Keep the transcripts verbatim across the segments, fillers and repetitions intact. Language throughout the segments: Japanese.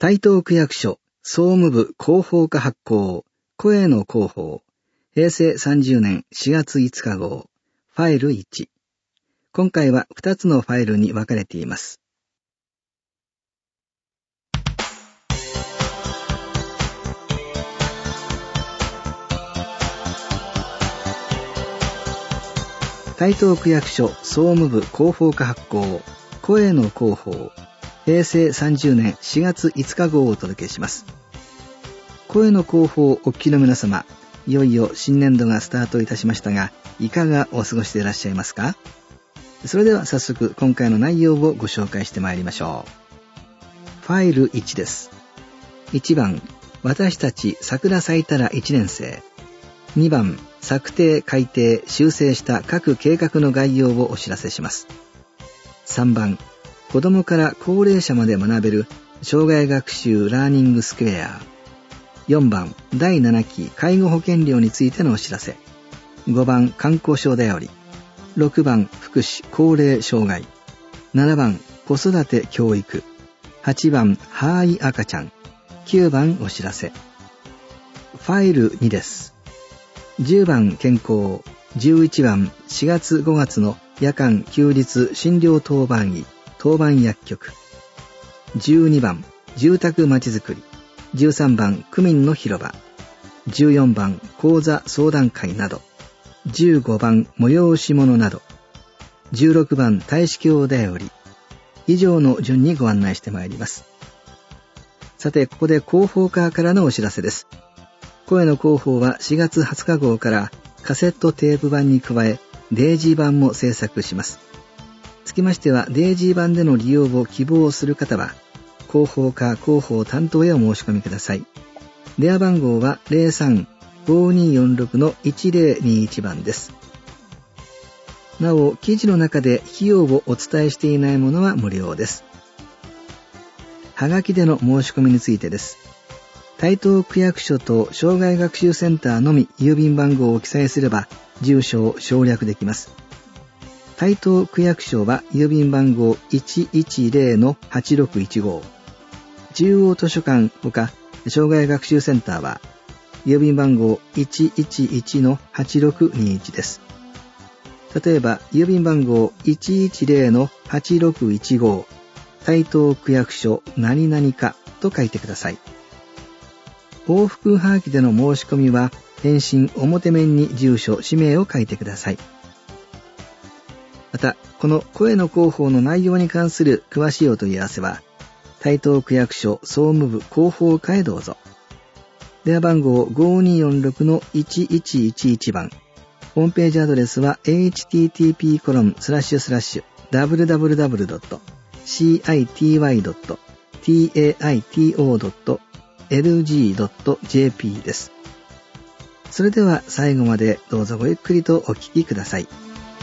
台東区役所総務部広報課発行声の広報へいせいさんじゅうねんしがついつか号ファイルいち。今回はふたつのファイルに分かれています。台東区役所総務部広報課発行声の広報へいせいさんじゅうねんしがついつか号をお届けします。声の広報をお聞きの皆様、いよいよ新年度がスタートいたしましたが、いかがお過ごしでいらっしゃいますか？それでは早速今回の内容をご紹介してまいりましょう。ファイルいちです。いちばん、私たち桜咲いたらいちねん生。にばん、策定、改定、修正した各計画の概要をお知らせします。さんばん、子どもから高齢者まで学べる障害学習ラーニングスクエア。よんばん、だいななき介護保険料についてのお知らせ。ごばん、観光省だより。ろくばん、福祉高齢障害。ななばん、子育て教育。はちばん、はーい赤ちゃん。きゅうばん、お知らせ。ファイルにです。じゅうばん、健康。じゅういちばん、しがつごがつの夜間休日診療当番医当番薬局。じゅうにばん、住宅まちづくり。じゅうさんばん、区民の広場。じゅうよんばん、講座相談会など。じゅうごばん、催し物など。じゅうろくばん、大司教だより。以上の順にご案内してまいります。さて、ここで広報課からのお知らせです。声の広報はしがつはつか号からカセットテープ版に加え、デイジー版も制作します。つきましては、デイジー版での利用を希望する方は、広報課広報担当へお申し込みください。電話番号は ゼロさん ごにーよんろく のいちゼロにいち 番です。なお、記事の中で費用をお伝えしていないものは無料です。はがきでの申し込みについてです。台東区役所と障害学習センターのみ郵便番号を記載すれば住所を省略できます。台東区役所は郵便番号 いちいちゼロ のはちろくいちご。中央図書館ほか障害学習センターは郵便番号 いちいちいち のはちろくにいち です。例えば郵便番号 いちいちゼロ のはちろくいちご 台東区役所何々課と書いてください。往復はがきでの申し込みは返信表面に住所氏名を書いてください。またこの声の広報の内容に関する詳しいお問い合わせは台東区役所総務部広報課へどうぞ。電話番号 ごにーよんろく のいちいちいちいち 番。ホームページアドレスは エイチティーティーピーコロンスラッシュスラッシュダブリュダブリュダブリュドットシーアイティーワイドットティーエーアイティーオードットエルジードットジェーピー です。それでは最後までどうぞごゆっくりとお聞きください。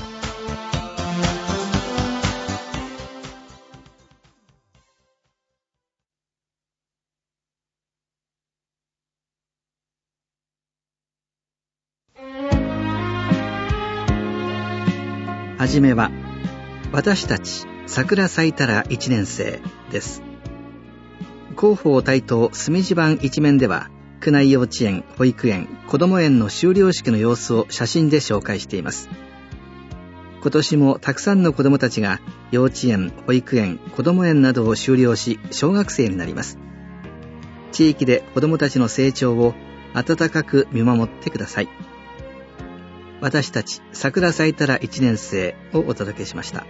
はじめは、私たち桜咲いたらいちねん生です。広報台東隅地版一面では、区内幼稚園、保育園、子ども園の修了式の様子を写真で紹介しています。今年もたくさんの子どもたちが幼稚園、保育園、子ども園などを修了し、小学生になります。地域で子どもたちの成長を温かく見守ってください。私たち桜咲いたらいちねん生をお届けしました。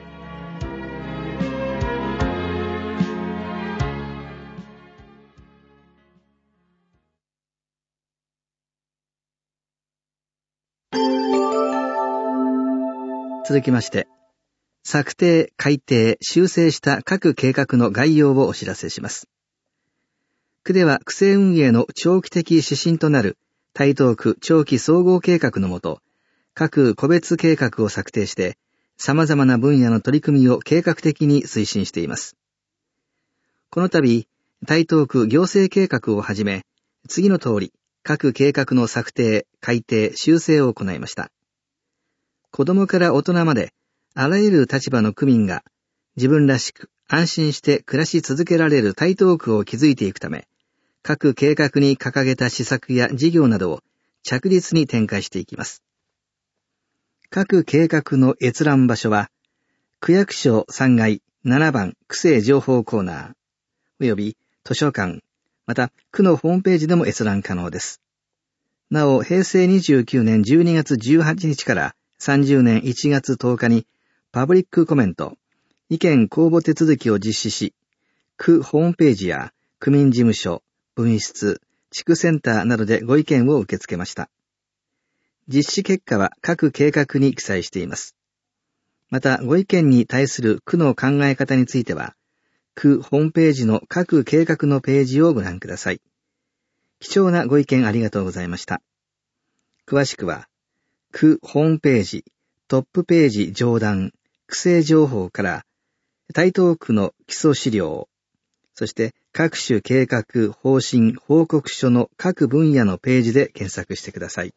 続きまして、策定、改定、修正した各計画の概要をお知らせします。区では区政運営の長期的指針となる台東区長期総合計画のもと、各個別計画を策定して、様々な分野の取り組みを計画的に推進しています。この度、台東区行政計画をはじめ、次の通り、各計画の策定、改定、修正を行いました。子どもから大人まで、あらゆる立場の区民が、 自分らしく安心して暮らし続けられる台東区を築いていくため、各計画に掲げた施策や事業などを着実に展開していきます。各計画の閲覧場所は、区役所さんがいななばん区政情報コーナー、および図書館、また区のホームページでも閲覧可能です。なお、へいせいにじゅうきゅうねんじゅうにがつじゅうはちにちからさんじゅうねんいちがつとおかにパブリックコメント、意見公募手続きを実施し、区ホームページや区民事務所、分室、地区センターなどでご意見を受け付けました。実施結果は各計画に記載しています。また、ご意見に対する区の考え方については、区ホームページの各計画のページをご覧ください。貴重なご意見ありがとうございました。詳しくは、区ホームページ、トップページ上段、区政情報から、台東区の基礎資料、そして各種計画、方針、報告書の各分野のページで検索してください。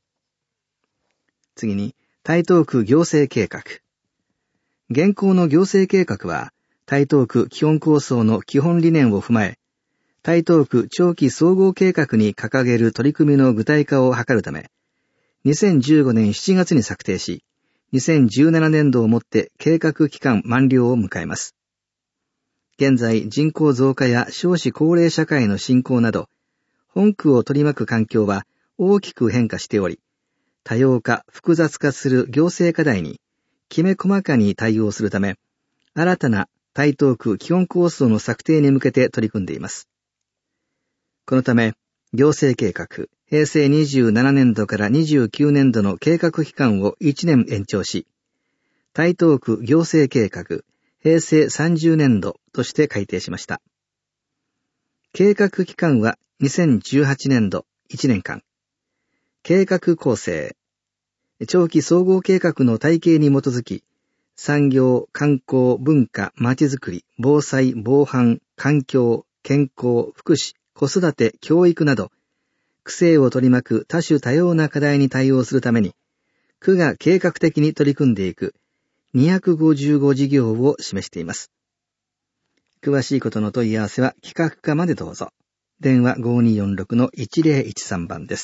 次に、台東区行政計画。現行の行政計画は、台東区基本構想の基本理念を踏まえ、台東区長期総合計画に掲げる取り組みの具体化を図るため、にせんじゅうごねんしちがつに策定し、にせんじゅうななねんどをもって計画期間満了を迎えます。現在、人口増加や少子高齢社会の進行など、本区を取り巻く環境は大きく変化しており、多様化、複雑化する行政課題にきめ細かに対応するため、新たな台東区基本構想の策定に向けて取り組んでいます。このため、行政計画、へいせいにじゅうななねんどからにじゅうきゅうねんどの計画期間をいちねん延長し、台東区行政計画、へいせいさんじゅうねんどとして改定しました。計画期間はにせんじゅうはちねんどいちねんかん。計画構成、長期総合計画の体系に基づき、産業、観光、文化、まちづくり、防災、防犯、環境、健康、福祉、子育て、教育など、区政を取り巻く多種多様な課題に対応するために、区が計画的に取り組んでいくにひゃくごじゅうご事業を示しています。詳しいことの問い合わせは企画課までどうぞ。電話 ごにーよんろくのいちぜろいちさん 番です。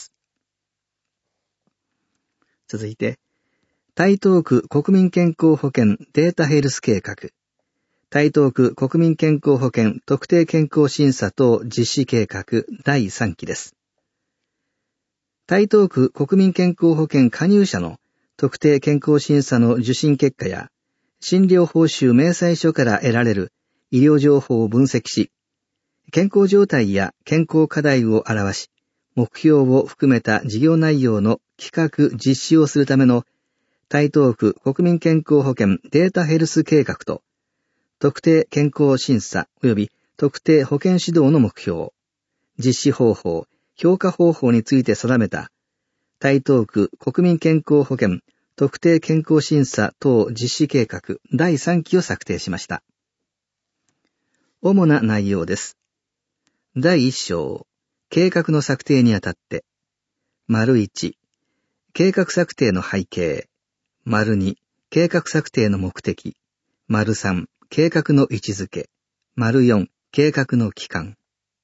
続いて、台東区国民健康保険データヘルス計画、台東区国民健康保険特定健康審査等実施計画だいさんきです。台東区国民健康保険加入者の特定健康審査の受診結果や診療報酬明細書から得られる医療情報を分析し、健康状態や健康課題を表し、目標を含めた事業内容の企画実施をするための台東区国民健康保険データヘルス計画と、特定健康審査及び特定保険指導の目標、実施方法、評価方法について定めた台東区国民健康保険特定健康審査等実施計画だいさんきを策定しました。主な内容です。だいいっ章、計画の策定にあたって、丸いち、計画策定の背景、丸に、計画策定の目的、丸さん、計画の位置づけ、丸よん、計画の期間。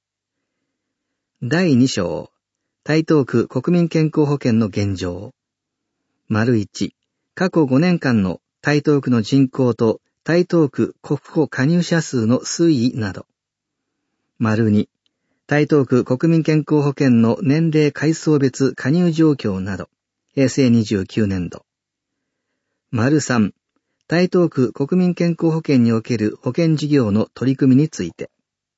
だいに章、台東区国民健康保険の現状。丸いち、過去ごねんかんの台東区の人口と台東区国保加入者数の推移など。丸に、台東区国民健康保険の年齢階層別加入状況など、へいせいにじゅうきゅうねんど。丸さん、台東区国民健康保険における保険事業の取り組みについて。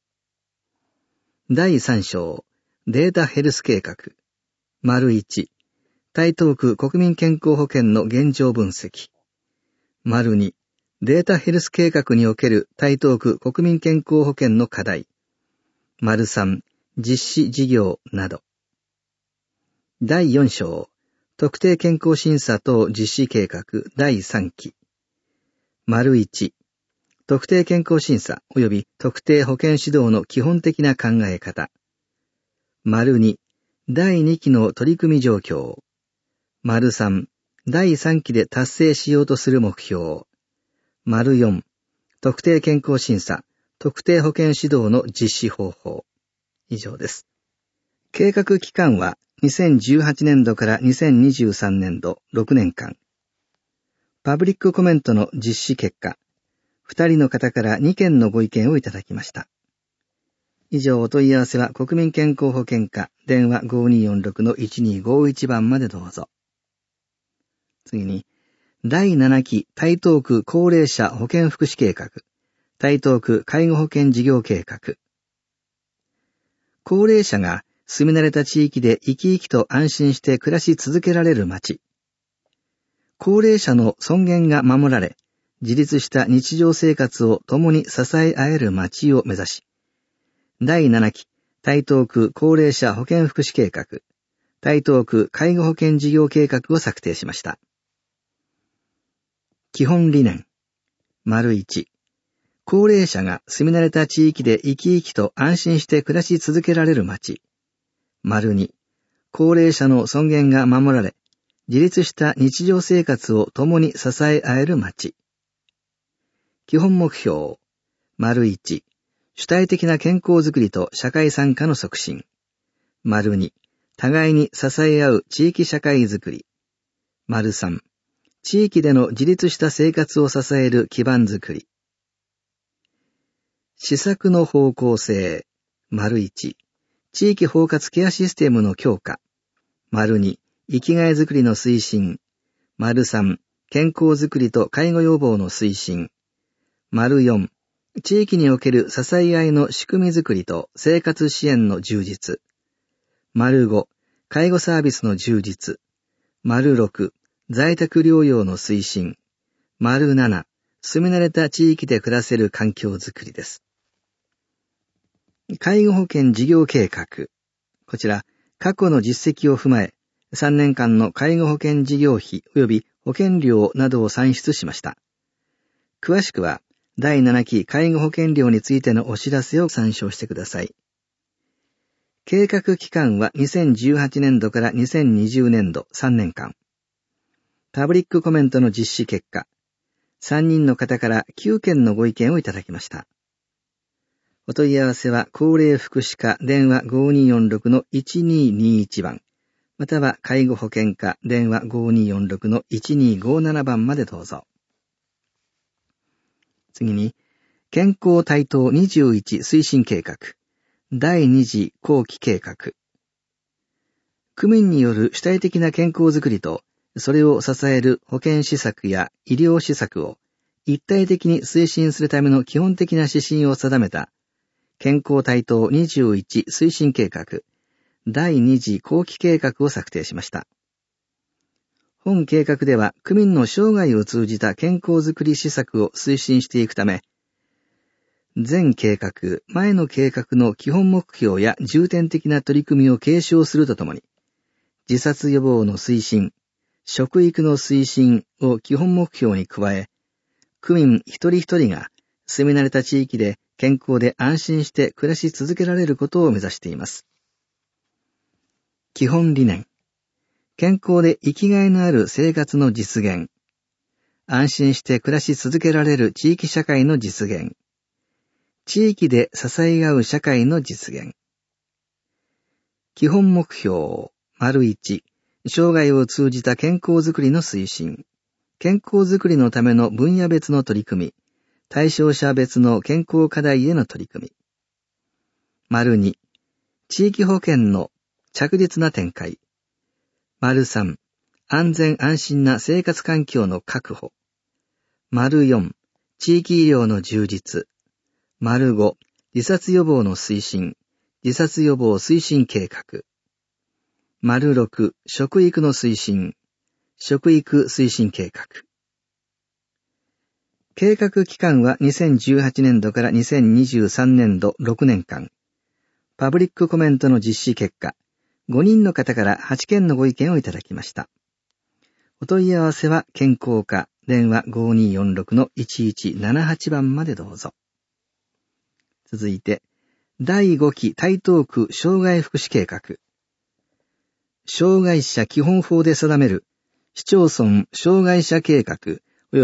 だいさん章、データヘルス計画。丸いち、台東区国民健康保険の現状分析。丸に、データヘルス計画における台東区国民健康保険の課題。丸さん、実施事業など。だいよん章、特定健康審査等実施計画だいさんき。丸いち、特定健康審査及び特定保険指導の基本的な考え方。丸に、だいにきの取り組み状況。丸さん、だいさんきで達成しようとする目標。丸よん、 特定健康審査、特定保健指導の実施方法。以上です。計画期間はにせんじゅうはちねんどからにせんにじゅうさんねんどろくねんかん。パブリックコメントの実施結果、ふたりの方からにけんのご意見をいただきました。以上、お問い合わせは国民健康保険課電話 ごにーよんろくのいちにーごいち 番までどうぞ。次に、だいななき台東区高齢者保健福祉計画、台東区介護保険事業計画。高齢者が住み慣れた地域で生き生きと安心して暮らし続けられる街。高齢者の尊厳が守られ、自立した日常生活を共に支え合える街を目指し、だいななき台東区高齢者保健福祉計画、台東区介護保険事業計画を策定しました。基本理念。丸いち、高齢者が住み慣れた地域で生き生きと安心して暮らし続けられる街。丸に、高齢者の尊厳が守られ、自立した日常生活を共に支え合える街。基本目標。丸いち、主体的な健康づくりと社会参加の促進。丸に、互いに支え合う地域社会づくり。丸さん、地域での自立した生活を支える基盤づくり。施策の方向性。丸いち、地域包括ケアシステムの強化。丸に、生きがいづくりの推進。丸さん、健康づくりと介護予防の推進。丸よん、地域における支え合いの仕組みづくりと生活支援の充実。丸ご、介護サービスの充実。丸ろく、在宅療養の推進。丸なな、住み慣れた地域で暮らせる環境づくりです。介護保険事業計画。こちら、過去の実績を踏まえ、さんねんかんの介護保険事業費及び保険料などを算出しました。詳しくは、だいななき介護保険料についてのお知らせを参照してください。計画期間はにせんじゅうはちねんどからにせんにじゅうねんどさんねんかん。パブリックコメントの実施結果、さんにんの方からきゅうけんのご意見をいただきました。お問い合わせは高齢福祉課電話 ごにーよんろくのいちにーにーいち 番、または介護保険課電話 ごにーよんろくのいちにーごーなな 番までどうぞ。次に、健康台東にじゅういち推進計画、だいに次後期計画。区民による主体的な健康づくりと、それを支える保健施策や医療施策を一体的に推進するための基本的な指針を定めた、健康台東にじゅういち推進計画、だいに次後期計画を策定しました。本計画では、区民の生涯を通じた健康づくり施策を推進していくため、前計画、前の計画の基本目標や重点的な取り組みを継承するとともに、自殺予防の推進、食育の推進を基本目標に加え、区民一人一人が住み慣れた地域で健康で安心して暮らし続けられることを目指しています。基本理念。健康で生きがいのある生活の実現。安心して暮らし続けられる地域社会の実現。地域で支え合う社会の実現。基本目標、丸いち、生涯を通じた健康づくりの推進。健康づくりのための分野別の取り組み。対象者別の健康課題への取り組み。丸に、地域保険の着実な展開。丸さん、安全安心な生活環境の確保。丸よん、地域医療の充実。丸ご、自殺予防の推進。自殺予防推進計画。丸ろく、食育の推進。食育推進計画。計画期間はにせんじゅうはちねんどからにせんにじゅうさんねんどろくねんかん。パブリックコメントの実施結果、ごにんの方からはちけんのご意見をいただきました。お問い合わせは健康課電話 ごにーよんろくのいちいちななはち 番までどうぞ。続いて、だいごき台東区障害福祉計画。障害者基本法で定める市町村障害者計画及び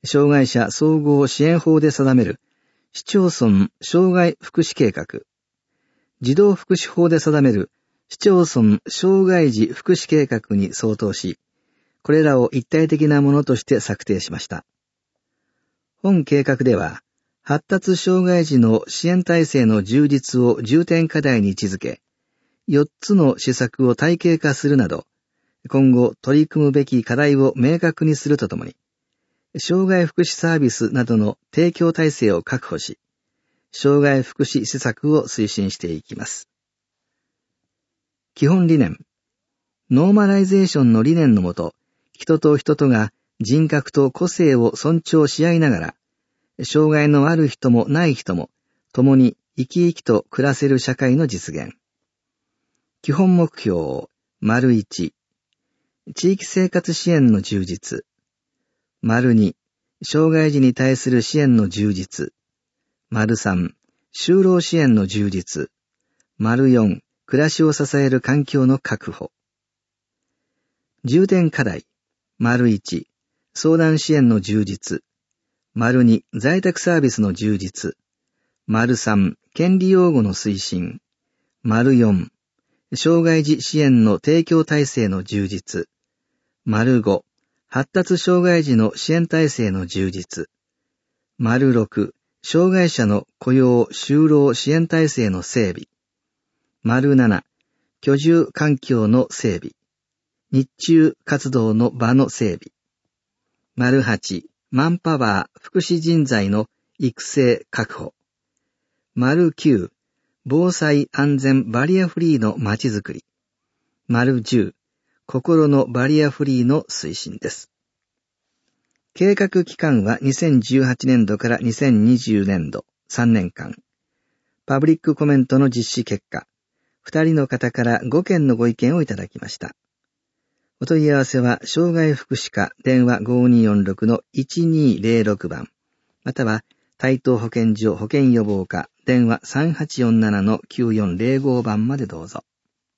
障害者総合支援法で定める市町村障害福祉計画、児童福祉法で定める市町村障害児福祉計画に相当し、これらを一体的なものとして策定しました。本計画では、発達障害児の支援体制の充実を重点課題に位置づけ、よっつの施策を体系化するなど、今後取り組むべき課題を明確にするとともに、障害福祉サービスなどの提供体制を確保し、障害福祉施策を推進していきます。基本理念。ノーマライゼーションの理念のもと、人と人とが人格と個性を尊重し合いながら、障害のある人もない人も、共に生き生きと暮らせる社会の実現。基本目標、丸一、地域生活支援の充実。丸二、障害児に対する支援の充実。丸三、就労支援の充実。丸四、暮らしを支える環境の確保。重点課題。丸一、相談支援の充実。丸二、在宅サービスの充実。丸三、権利擁護の推進。丸四、障害児支援の提供体制の充実。丸五、発達障害児の支援体制の充実。丸六、障害者の雇用・就労支援体制の整備。丸七、居住環境の整備。日中活動の場の整備。丸八、マンパワー福祉人材の育成確保。丸九、防災安全バリアフリーのまちづくり。丸十、心のバリアフリーの推進です。計画期間はにせんじゅうはちねんどからにせんにじゅうねんどさんねんかん。パブリックコメントの実施結果、ふたりの方からごけんのご意見をいただきました。お問い合わせは、障害福祉課電話 ごにーよんろくのいちにーぜろろく 番、または、台東保健所保健予防課電話 さんはちよんななのきゅうよんぜろご 番までどうぞ。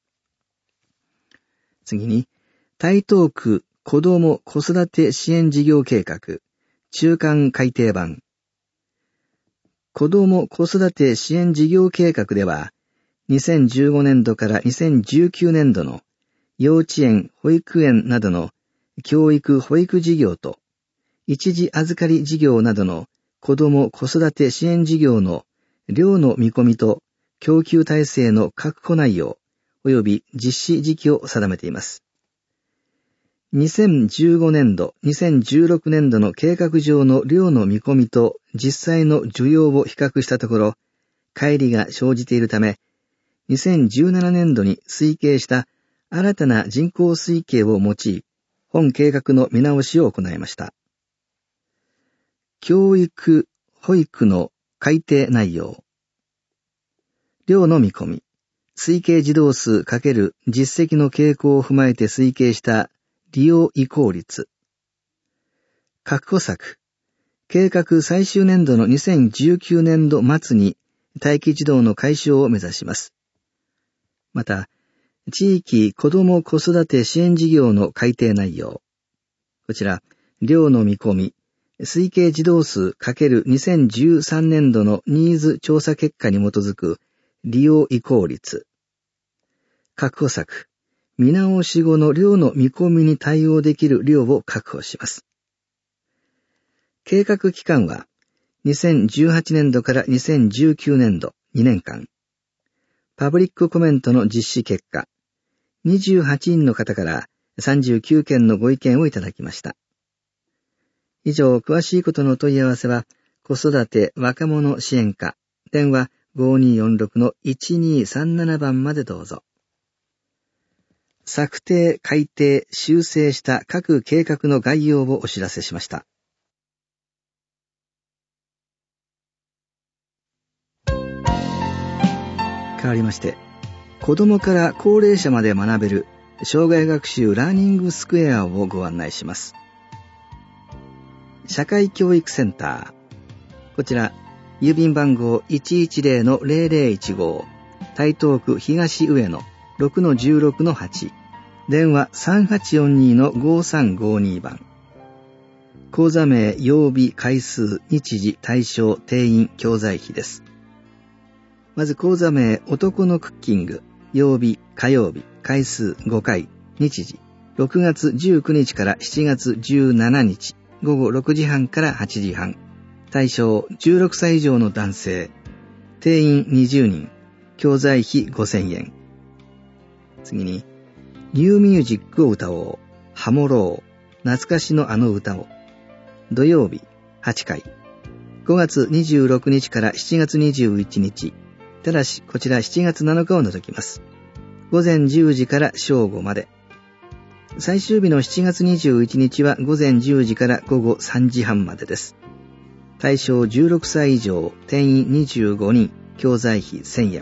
次に、台東区子ども子育て支援事業計画中間改訂版。子ども子育て支援事業計画では、にせんじゅうごねんどからにせんじゅうきゅうねんどの幼稚園・保育園などの教育・保育事業と、一時預かり事業などの子ども子育て支援事業の量の見込みと供給体制の確保内容及び実施時期を定めています。にせんじゅうごねんど、にせんじゅうろくねんどの計画上の量の見込みと実際の需要を比較したところ、乖離が生じているため、にせんじゅうななねんどに推計した新たな人口推計を用い、本計画の見直しを行いました。教育・保育の改定内容。量の見込み。推計児童数×実績の傾向を踏まえて推計した利用移行率。確保策。計画最終年度のにせんじゅうきゅうねんど末に待機児童の解消を目指します。また、地域子ども子育て支援事業の改定内容。こちら、量の見込み、推計児童数×にせんじゅうさんねんどのニーズ調査結果に基づく利用移行率。確保策、見直し後の量の見込みに対応できる量を確保します。計画期間は、にせんじゅうはちねんどからにせんじゅうきゅうねんどにねんかん。パブリックコメントの実施結果、にじゅうはちにんの方からさんじゅうきゅうけんのご意見をいただきました。以上、詳しいことのお問い合わせは、子育て若者支援課、電話 ごにーよんろくのいちにーさんなな 番までどうぞ。策定、改定、修正した各計画の概要をお知らせしました。変わりまして、子どもから高齢者まで学べる障害学習ラーニングスクエアをご案内します。社会教育センター。こちら、郵便番号 いちいちぜろのぜろぜろいちご、台東区東上野 ろくのじゅうろくのはち、電話 さんはちよんにのごさんごに 番。 講座名、曜日、回数、日時、対象、定員、教材費です。まず講座名、男のクッキング、曜日、火曜日、回数ごかい、日時、ろくがつじゅうくにちからしちがつじゅうしちにち、ごごろくじはんからはちじはん、対象じゅうろくさい以上の男性、定員にじゅうにん、教材費ごせんえん。次に、ニューミュージックを歌おう、ハモろう、懐かしのあの歌を、土曜日はちかい、ごがつにじゅうろくにちからしちがつにじゅういちにち、ただしこちらしちがつなのかを除きます。ごぜんじゅうじから正午まで。最終日のしちがつにじゅういちにちはごぜんじゅうじからごごさんじはんまでです。対象じゅうろくさい以上、定員にじゅうごにん、教材費せんえん。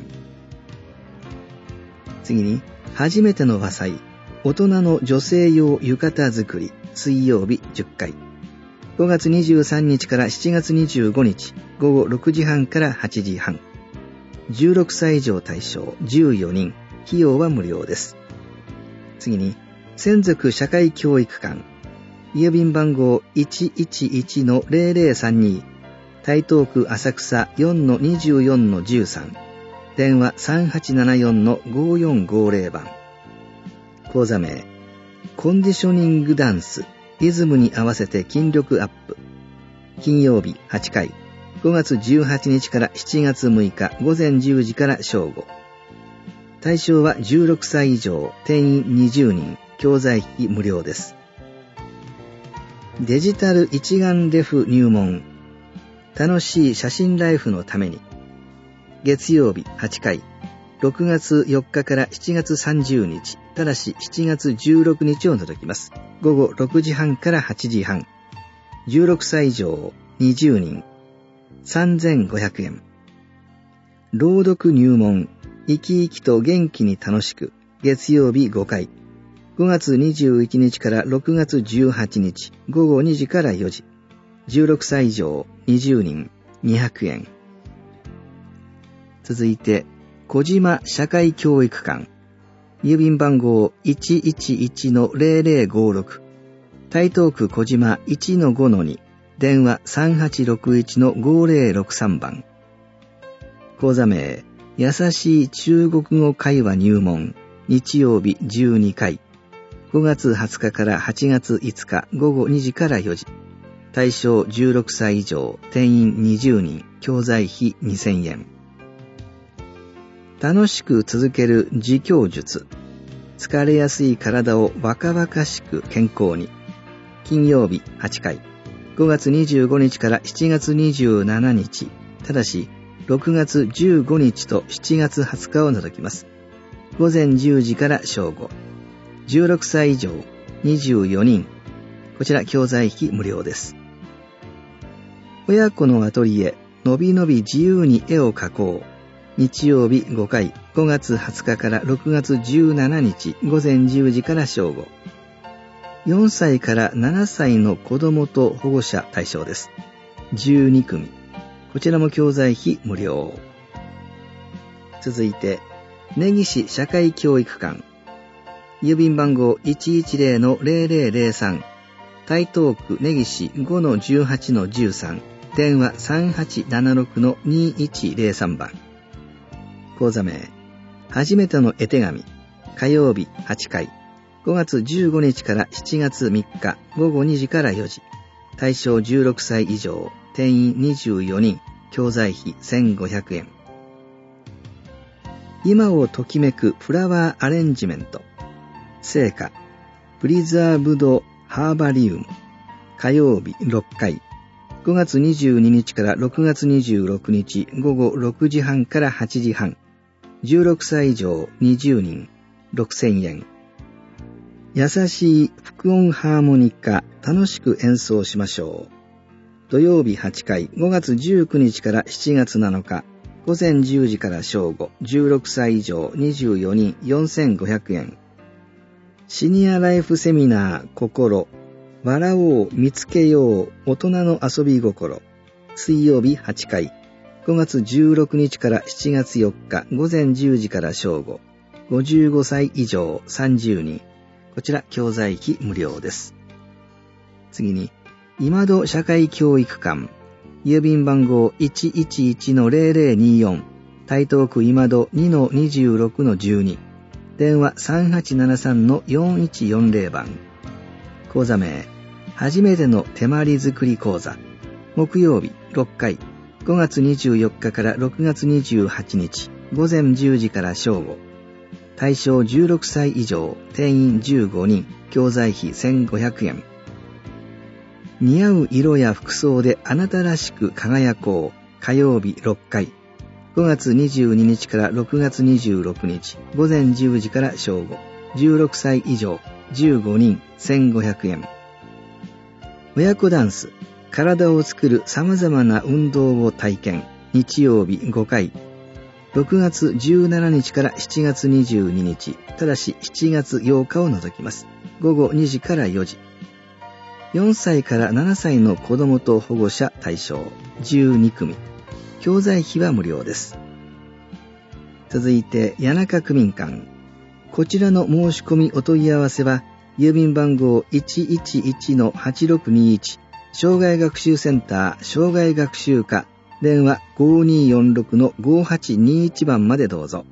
次に、初めての和裁、大人の女性用浴衣作り、水曜日じゅっかい。ごがつにじゅうさんにちからしちがつにじゅうごにち、ごごろくじはんからはちじはん。じゅうろくさい以上対象じゅうよにん、費用は無料です。次に、専属社会教育館、郵便番号 いちいちいちのぜろぜろさんに、台東区浅草 よんのにじゅうよんのじゅうさん、電話さんはちななよんのごよんごぜろ番。講座名、コンディショニングダンス、リズムに合わせて筋力アップ。金曜日はちかい、ごがつじゅうはちにちからしちがつむいかごぜんじゅうじから正午。対象はじゅうろくさい以上、定員にじゅうにん、教材費無料です。デジタル一眼レフ入門。楽しい写真ライフのために。月曜日はちかい、ろくがつよっかからしちがつさんじゅうにち、ただししちがつじゅうろくにちを除きます。ごごろくじはんからはちじはん。じゅうろくさい以上にじゅうにん。さんぜんごひゃくえん。朗読入門。生き生きと元気に楽しく。月曜日ごかい。ごがつにじゅういちにちからろくがつじゅうはちにち、ごごにじからよじ。じゅうろくさい以上にじゅうにん、にひゃくえん。続いて、小島社会教育館。郵便番号 いちいちいちのぜろぜろごろく。台東区小島 いちのごのに。電話さんはちろくいちのごぜろろくさん番。講座名、優しい中国語会話入門。日曜日じゅうにかい。ごがつはつかからはちがついつかごごにじからよじ。対象じゅうろくさい以上、定員にじゅうにん、教材費にせんえん。楽しく続ける自供術。疲れやすい体を若々しく健康に。金曜日はちかい。ごがつにじゅうごにちからしちがつにじゅうしちにち。ただし、ろくがつじゅうごにちとしちがつはつかを除きます。ごぜんじゅうじから正午。じゅうろくさい以上にじゅうよにん。こちら教材費無料です。親子のアトリエ、のびのび自由に絵を描こう。日曜日ごかい、ごがつはつかからろくがつじゅうしちにち、ごぜんじゅうじから正午。よんさいからななさいの子供と保護者対象です。じゅうにくみ。こちらも教材費無料。続いて、根岸社会教育館。郵便番号 いちいちぜろのぜろぜろぜろさん。台東区根岸 ごのじゅうはちのじゅうさん。電話さんはちななろくのにいちぜろさん番。講座名、初めての絵手紙。火曜日はちかい。ごがつじゅうごにちからしちがつみっかごごにじからよじ。対象じゅうろくさい以上、定員にじゅうよにん、教材費せんごひゃくえん。今をときめくフラワーアレンジメント。聖火、プリザーブドハーバリウム。火曜日ろっかい。ごがつにじゅうににちからろくがつにじゅうろくにちごごろくじはんからはちじはん。じゅうろくさい以上にじゅうにん、ろくせんえん。優しい副音ハーモニカ、楽しく演奏しましょう。土曜日はちかい、ごがつじゅうくにちからしちがつなのか、ごぜんじゅうじから正午、じゅうろくさい以上にじゅうよにん、よんせんごひゃくえん。シニアライフセミナー、心、笑おう、見つけよう、大人の遊び心。水曜日はちかい、ごがつじゅうろくにちからしちがつよっか、ごぜんじゅうじから正午、ごじゅうごさい以上さんじゅうにん。こちら教材費無料です。次に、 今戸社会教育館、郵便番号 いちいちいちのゼロゼロによん、台東区今戸 にのにじゅうろくのじゅうに、電話 さんはちななさんのよんいちよんゼロ 番。講座名、初めての手まり作り講座。木曜日ろっかい、ごがつにじゅうよっかからろくがつにじゅうはちにち、午前じゅうじから正午。対象じゅうろくさい以上、定員じゅうごにん、教材費せんごひゃくえん。似合う色や服装であなたらしく輝こう。火曜日ろっかい、ごがつにじゅうににちからろくがつにじゅうろくにち、午前じゅうじから正午。じゅうろくさい以上、じゅうごにん、せんごひゃくえん。親子ダンス、体を作る様々な運動を体験。日曜日ごかい、ろくがつじゅうしちにちからしちがつにじゅうににち、ただししちがつようかを除きます。ごごにじからよじ。よんさいからななさいの子供と保護者対象じゅうにくみ。教材費は無料です。続いて谷中区民館。こちらの申し込みお問い合わせは郵便番号 いちいちいちのはちろくにいち、障害学習センター障害学習課、電話 ごにーよんろくのごはちにいち 番までどうぞ。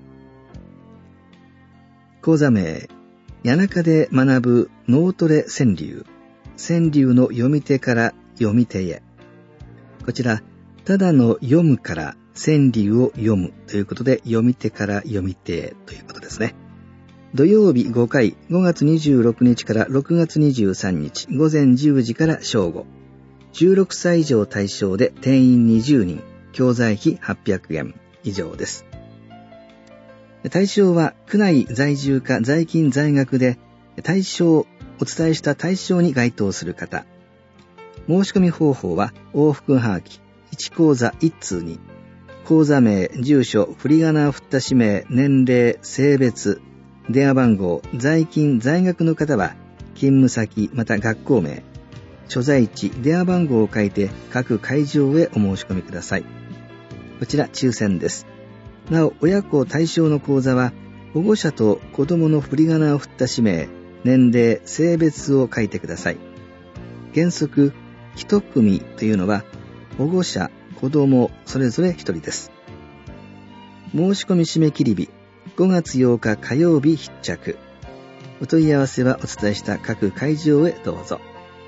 講座名、谷中で学ぶ脳トレ川柳。川柳の読み手から読み手へ。こちら、ただの読むから川柳を読むということで、読み手から読み手へということですね。土曜日ごかい、ごがつにじゅうろくにちからろくがつにじゅうさんにち、午前じゅうじから正午。じゅうろくさい以上対象で定員にじゅうにん、教材費はっぴゃくえん以上です。対象は区内在住か在勤在学で対象、お伝えした対象に該当する方。申し込み方法は往復はがきいち講座いち通に、講座名、住所、振り仮名を振った氏名、年齢、性別、電話番号、在勤在学の方は勤務先また学校名、所在地、電話番号を書いて各会場へお申し込みください。こちら抽選です。なお、親子対象の講座は保護者と子供の振り仮名を振った氏名、年齢、性別を書いてください。原則、一組というのは、保護者、子供、それぞれ一人です。申し込み締め切り日、ごがつようか火曜日必着。お問い合わせはお伝えした各会場へどうぞ。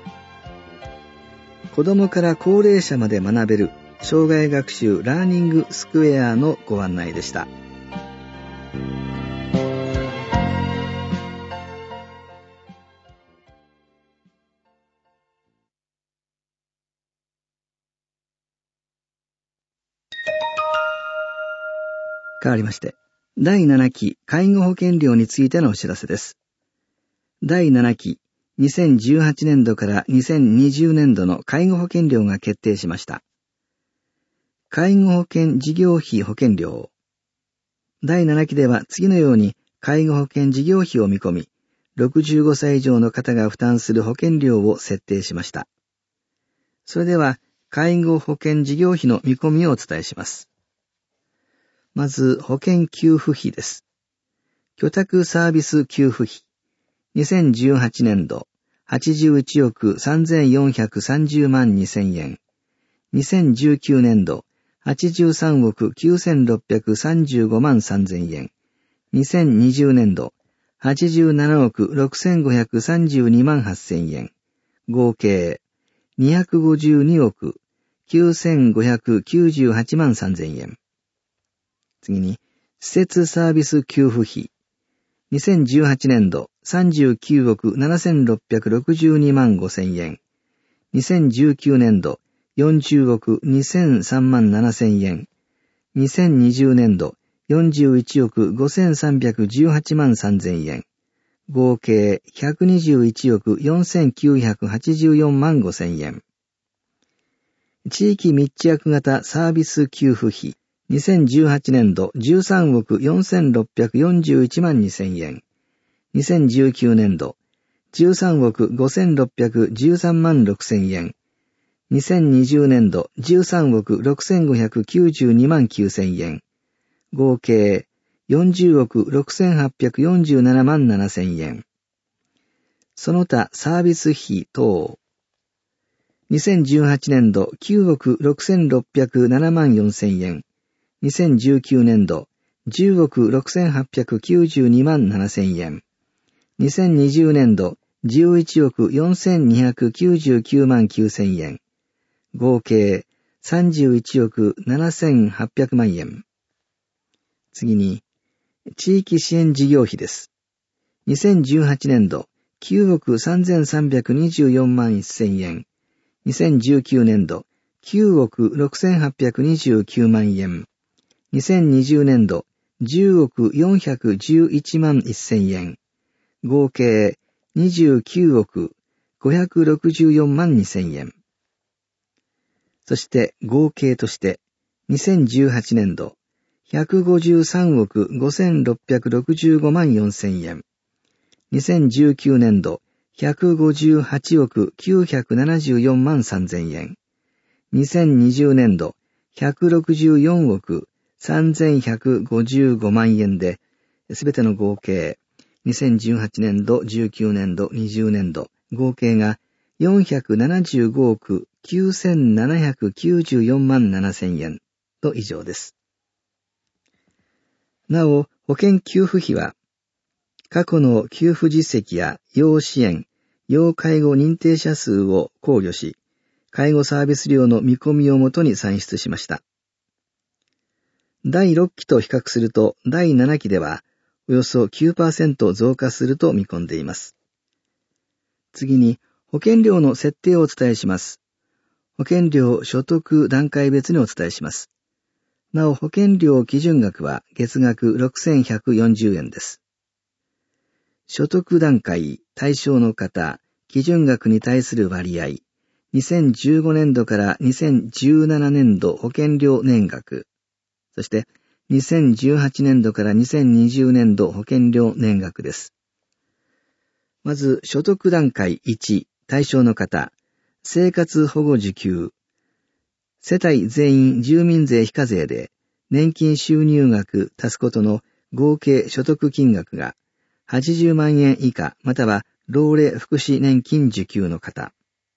子供から高齢者まで学べる、障害学習ラーニングスクエアのご案内でした。変わりまして、だいななき介護保険料についてのお知らせです。だいななきにせんじゅうはちねんどからにせんにじゅうねんどの介護保険料が決定しました。介護保険事業費保険料。だいななきでは次のように介護保険事業費を見込み、ろくじゅうごさい以上の方が負担する保険料を設定しました。それでは、介護保険事業費の見込みをお伝えします。まず、保険給付費です。居宅サービス給付費。にせんじゅうはちねんど、はちじゅういちおくさんぜんよんひゃくさんじゅうまんにせんえん。にせんじゅうきゅうねんど、はちじゅうさんおくきゅうせんろっぴゃくさんじゅうごまんさんぜんえん。にせんにじゅうねんど、はちじゅうななおくろくせんごひゃくさんじゅうにまんはっせんえん。合計、にひゃくごじゅうにおくきゅうせんごひゃくきゅうじゅうはちまんさんぜんえん。次に、施設サービス給付費。にせんじゅうはちねんど、さんじゅうきゅうおくななせんろっぴゃくろくじゅうにまんごせんえん。にせんじゅうきゅうねんど、よんじゅうおくにせんさんまんななせんえん。にせんにじゅうねんど、よんじゅういちおくごせんさんびゃくじゅうはちまんさんぜんえん。合計ひゃくにじゅういちおくよんせんきゅうひゃくはちじゅうよんまんごせんえん。地域密着型サービス給付費。にせんじゅうはちねんどじゅうさんおくよんせんろっぴゃくよんじゅういちまんにせんえん。にせんじゅうきゅうねんどじゅうさんおくごせんろっぴゃくじゅうさんまんろくせんえん。にせんにじゅうねんどじゅうさんおくろくせんごひゃくきゅうじゅうにまんきゅうせんえん。合計よんじゅうおくろくせんはっぴゃくよんじゅうななまんななせんえん。その他サービス費等。 にせんじゅうはちねんどきゅうおくろくせんろっぴゃくななまんよんせんえん。にせんじゅうきゅうねんどじゅうおくろくせんはっぴゃくきゅうじゅうにまんななせんえん。にせんにじゅうねんどじゅういちおくよんせんにひゃくきゅうじゅうきゅうまんきゅうせんえん。合計さんじゅういちおくななせんはっぴゃくまんえん。次に、地域支援事業費です。にせんじゅうはちねんどきゅうおくさんぜんさんびゃくにじゅうよんまんせんえん。にせんじゅうきゅうねんどきゅうおくろくせんはっぴゃくにじゅうきゅうまんえん。にせんにじゅうねんどじゅうおくよんひゃくじゅういちまんせんえん。合計にじゅうきゅうおくごひゃくろくじゅうよんまんにせんえん。そして合計としてにせんじゅうはちねんどひゃくごじゅうさんおくごせんろっぴゃくろくじゅうごまんよんせんえん。にせんじゅうきゅうねんどひゃくごじゅうはちおくきゅうひゃくななじゅうよんまんさんぜんえん。にせんにじゅうねんどひゃくろくじゅうよんおくさんぜんひゃくごじゅうごまんえんで、すべての合計、にせんじゅうはちねんど、じゅうきゅうねんど、にじゅうねんど、合計がよんひゃくななじゅうごおくきゅうせんななひゃくきゅうじゅうよんまんななせんえんと以上です。なお、保険給付費は、過去の給付実績や要支援、要介護認定者数を考慮し、介護サービス料の見込みをもとに算出しました。だいろっきと比較するとだいななきではおよそ きゅうパーセント 増加すると見込んでいます。次に保険料の設定をお伝えします。保険料所得段階別にお伝えします。なお保険料基準額は月額ろくせんひゃくよんじゅうえんです。所得段階対象の方、基準額に対する割合、にせんじゅうごねんどからにせんじゅうななねんど保険料年額、そしてにせんじゅうはちねんどからにせんにじゅうねんど保険料年額です。まず、所得段階いち、対象の方、生活保護受給。世帯全員住民税非課税で、年金収入額足すことの合計所得金額がはちじゅうまんえん以下または老齢福祉年金受給の方。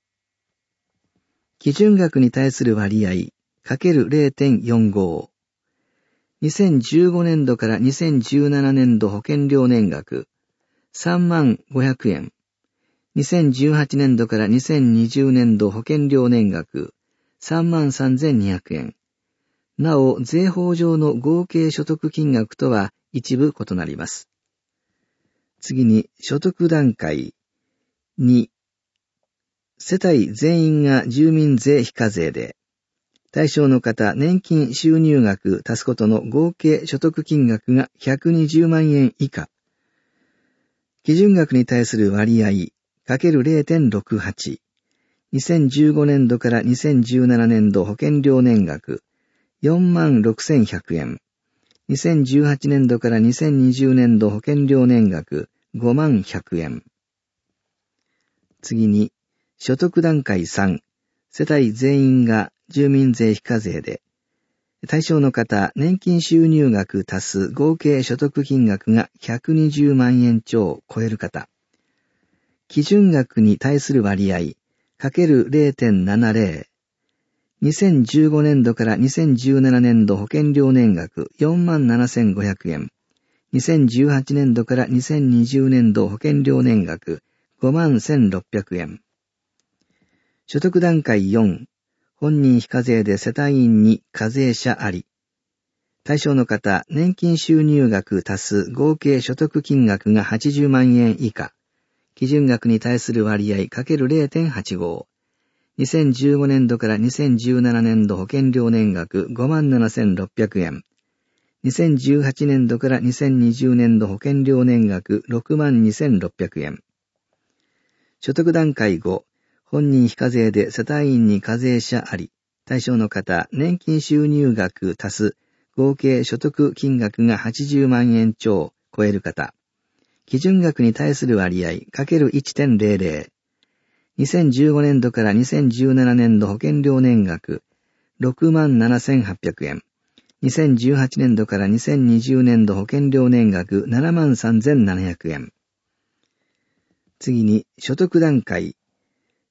基準額に対する割合かける れいてんよんご。にせんじゅうごねんどからにせんじゅうななねんど保険料年額さんまんごひゃくえん。にせんじゅうはちねんどからにせんにじゅうねんど保険料年額さんまんさんぜんにひゃくえん。なお、税法上の合計所得金額とは一部異なります。次に、所得段階に、世帯全員が住民税非課税で、対象の方、年金収入額足すことの合計所得金額がひゃくにじゅうまんえん以下。基準額に対する割合かける れいてんろくはち。にせんじゅうごねんどからにせんじゅうななねんど保険料年額よんまんろくせんひゃくえん。にせんじゅうはちねんどからにせんにじゅうねんど保険料年額ごまんひゃくえん。次に、所得段階さん、世帯全員が住民税非課税で、対象の方、年金収入額足す合計所得金額がひゃくにじゅうまんえん超を超える方。基準額に対する割合、かける れいてんななぜろ。にせんじゅうごねんどからにせんじゅうななねんど保険料年額よんまんななせんごひゃくえん。にせんじゅうはちねんどからにせんにじゅうねんど保険料年額ごまんせんろっぴゃくえん。所得段階よん、本人非課税で世帯員に課税者あり。対象の方、年金収入額足す合計所得金額がはちじゅうまんえん以下。基準額に対する割合かける れいてんはちご。にせんじゅうごねんどからにせんじゅうななねんど保険料年額ごまんななせんろっぴゃくえん。にせんじゅうはちねんどからにせんにじゅうねんど保険料年額ろくまんにせんろっぴゃくえん。所得段階ご、本人非課税で世帯員に課税者あり。対象の方、年金収入額足す合計所得金額がはちじゅうまんえん超を超える方。基準額に対する割合かける いってんぜろぜろ。にせんじゅうごねんどからにせんじゅうななねんど保険料年額ろくまんななせんはっぴゃくえん。にせんじゅうはちねんどからにせんにじゅうねんど保険料年額ななまんさんぜんななひゃくえん。次に、所得段階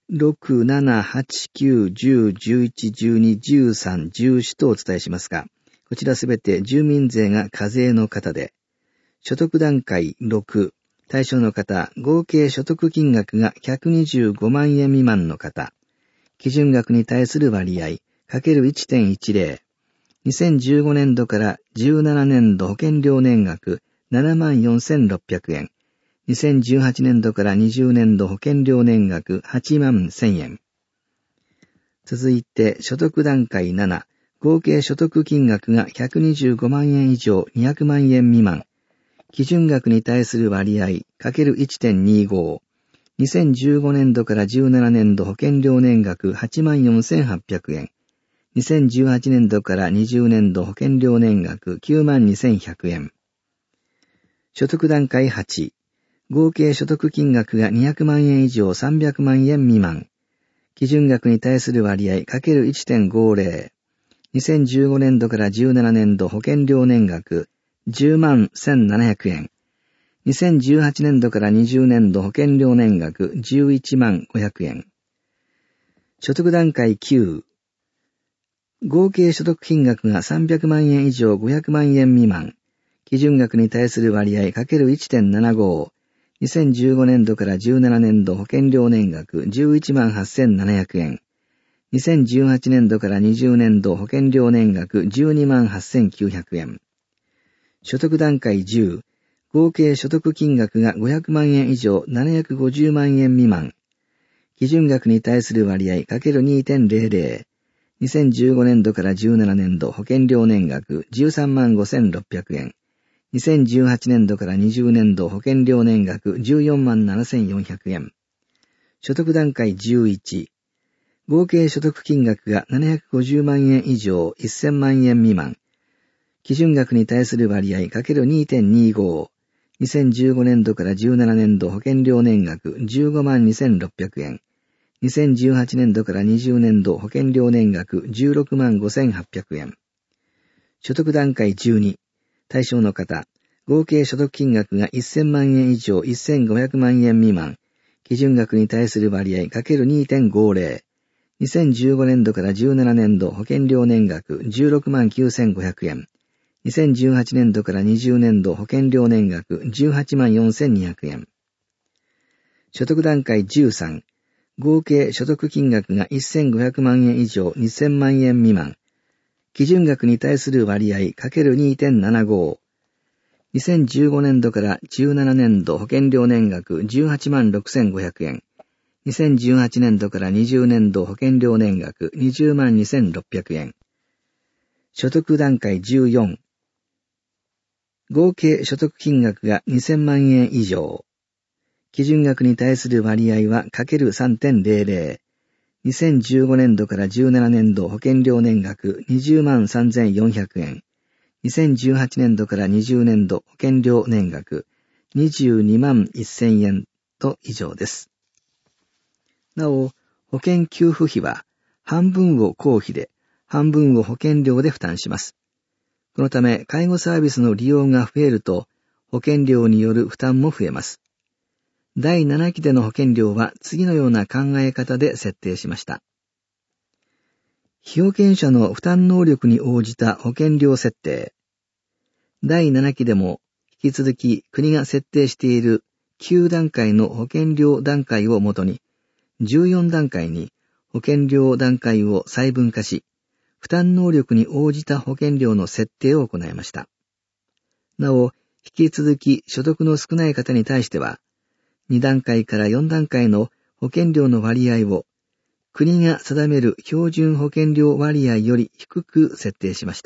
ろく、なな、はち、きゅう、じゅう、じゅういち、じゅうに、じゅうさん、じゅうよんとお伝えしますが、こちらすべて住民税が課税の方で、所得段階ろく、対象の方、合計所得金額がひゃくにじゅうごまんえん未満の方、基準額に対する割合、かける いってんいちゼロ、にせんじゅうごねんどからじゅうななねんど保険料年額ななまんよんせんろっぴゃくえん、にせんじゅうはちねんどからにじゅうねんど保険料年額はちまんせんえん。続いて、所得段階なな、合計所得金額がひゃくにじゅうごまんえん以上にひゃくまんえん未満、基準額に対する割合 かけるいってんにご、にせんじゅうごねんどからじゅうななねんど保険料年額はちまんよんせんはっぴゃくえん、にせんじゅうはちねんどからにじゅうねんど保険料年額きゅうまんにせんひゃくえん。所得段階はち、合計所得金額がにひゃくまんえん以上さんびゃくまんえん未満、基準額に対する割合 かけるいってんごゼロ、にせんじゅうごねんどからじゅうななねんど保険料年額じゅうまんせんななひゃくえん、にせんじゅうはちねんどからにじゅうねんど保険料年額じゅういちまんごひゃくえん。所得段階きゅう、合計所得金額がさんびゃくまんえん以上ごひゃくまんえん未満、基準額に対する割合 かけるいってんななご、にせんじゅうごねんどからじゅうななねんど保険料年額じゅういちまんはっせんななひゃくえん、にせんじゅうはちねんどからにじゅうねんど保険料年額じゅうにまんはっせんきゅうひゃくえん。所得段階じゅう、合計所得金額がごひゃくまんえん以上ななひゃくごじゅうまんえん未満、基準額に対する割合 かけるにてんゼロゼロ、にせんじゅうごねんどからじゅうななねんど保険料年額じゅうさんまんごせんろっぴゃくえん、にせんじゅうはちねんどからにじゅうねんど保険料年額じゅうよんまんななせんよんひゃくえん。所得段階じゅういち、合計所得金額がななひゃくごじゅうまんえん以上せんまんえん未満、基準額に対する割合 かけるにてんにご、にせんじゅうごねんどからじゅうななねんど保険料年額じゅうごまんにせんろっぴゃくえん、にせんじゅうはちねんどからにじゅうねんど保険料年額じゅうろくまんごせんはっぴゃくえん。所得段階じゅうに、対象の方、合計所得金額がせんまんえん以上せんごひゃくまんえん未満、基準額に対する割合 かけるにてんごゼロ、にせんじゅうごねんどからじゅうななねんど保険料年額じゅうろくまんきゅうせんごひゃくえん、にせんじゅうはちねんどからにじゅうねんど保険料年額じゅうはちまんよんせんにひゃくえん。所得段階じゅうさん、合計所得金額がせんごひゃくまんえん以上にせんまんえん未満、基準額に対する割合 かけるにてんななご、にせんじゅうごねんどからじゅうななねんど保険料年額じゅうはちまんろくせんごひゃくえん、にせんじゅうはちねんどからにじゅうねんど保険料年額にじゅうまんにせんろっぴゃくえん。所得段階じゅうよん、合計所得金額がにせんまんえん以上、基準額に対する割合は かけるさんてんゼロゼロ、にせんじゅうごねんどからじゅうななねんど保険料年額にじゅうまんさんぜんよんひゃくえん、にせんじゅうはちねんどからにじゅうねんど保険料年額にじゅうにまんせんえんと以上です。なお、保険給付費は半分を公費で、半分を保険料で負担します。このため、介護サービスの利用が増えると、保険料による負担も増えます。だいななきでの保険料は次のような考え方で設定しました。被保険者の負担能力に応じた保険料設定。だいななきでも引き続き国が設定しているきゅうだんかいの保険料段階をもとに、じゅうよんだんかいに保険料段階を細分化し、負担能力に応じた保険料の設定を行いました。なお、引き続き所得の少ない方に対しては、にだんかいからよんだんかいの保険料の割合を国が定める標準保険料割合より低く設定しました。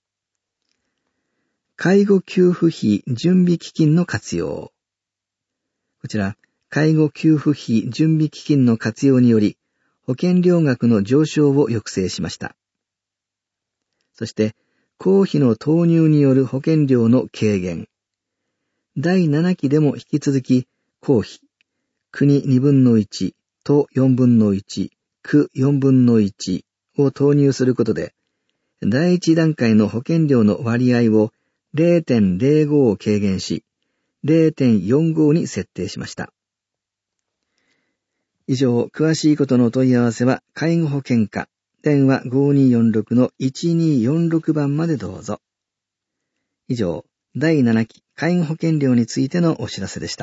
介護給付費準備基金の活用。こちら、介護給付費準備基金の活用により、保険料額の上昇を抑制しました。そして、公費の投入による保険料の軽減。だいななきでも引き続き、公費、国にぶんのいち、都よんぶんのいち、区よんぶんのいちを投入することで、だいいちだんかいの保険料の割合を れいてんれいご を軽減し、れいてんよんご に設定しました。 以上、詳しいことのお問い合わせは、介護保険課、電話 ごにーよんろくのいちにーよんろく 番までどうぞ。以上、だいななき介護保険料についてのお知らせでした。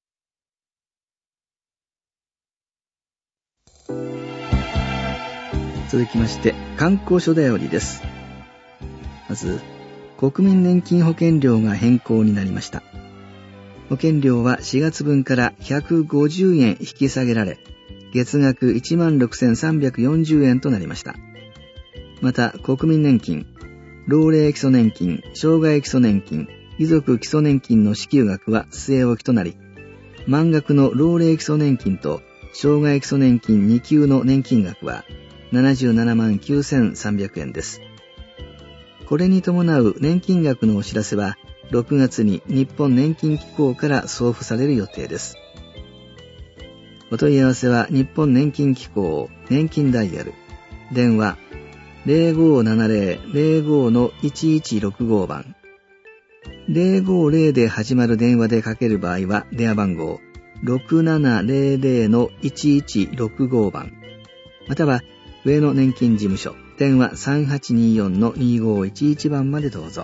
続きまして、観光所だよりです。まず、国民年金保険料が変更になりました。保険料はしがつぶんからひゃくごじゅうえん引き下げられ、月額 いちまんろくせんさんびゃくよんじゅうえんとなりました。また、国民年金、老齢基礎年金、障害基礎年金、遺族基礎年金の支給額は据え置きとなり、満額の老齢基礎年金と障害基礎年金に級の年金額はななじゅうななまんきゅうせんさんびゃくえんです。これに伴う年金額のお知らせは、ろくがつに日本年金機構から送付される予定です。お問い合わせは日本年金機構年金ダイヤル、電話 ゼロごーななゼロ ゼロごー いちいちろくご 番、ゼロごゼロで始まる電話でかける場合は電話番号 ろくななゼロゼロ いちいちろくご 番、または上野年金事務所電話 さんはちにーよんのにごーいちいち 番までどうぞ。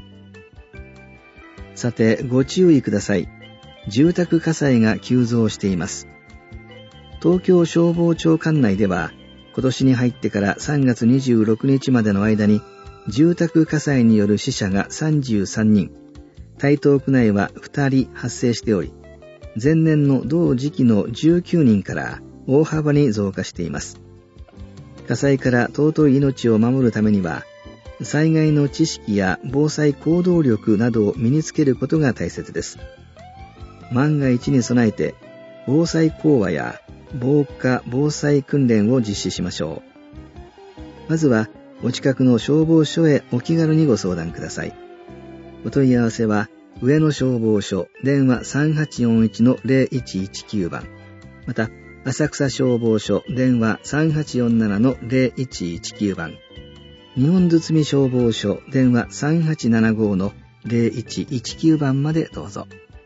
さて、ご注意ください。住宅火災が急増しています。東京消防庁管内では、今年に入ってからさんがつにじゅうろくにちまでの間に、住宅火災による死者がさんじゅうさんにん、台東区内はふたり発生しており、前年の同時期のじゅうきゅうにんから大幅に増加しています。火災から尊い命を守るためには、災害の知識や防災行動力などを身につけることが大切です。万が一に備えて、防災講話や防火・防災訓練を実施しましょう。まずは、お近くの消防署へお気軽にご相談ください。お問い合わせは、上野消防署電話 さんはちよんいちのゼロいちいちきゅう 番、また、浅草消防署電話 さんはちよんななのゼロいちいちきゅう 番、日本堤消防署電話 さんはちななごのゼロいちいちきゅう 番までどうぞ。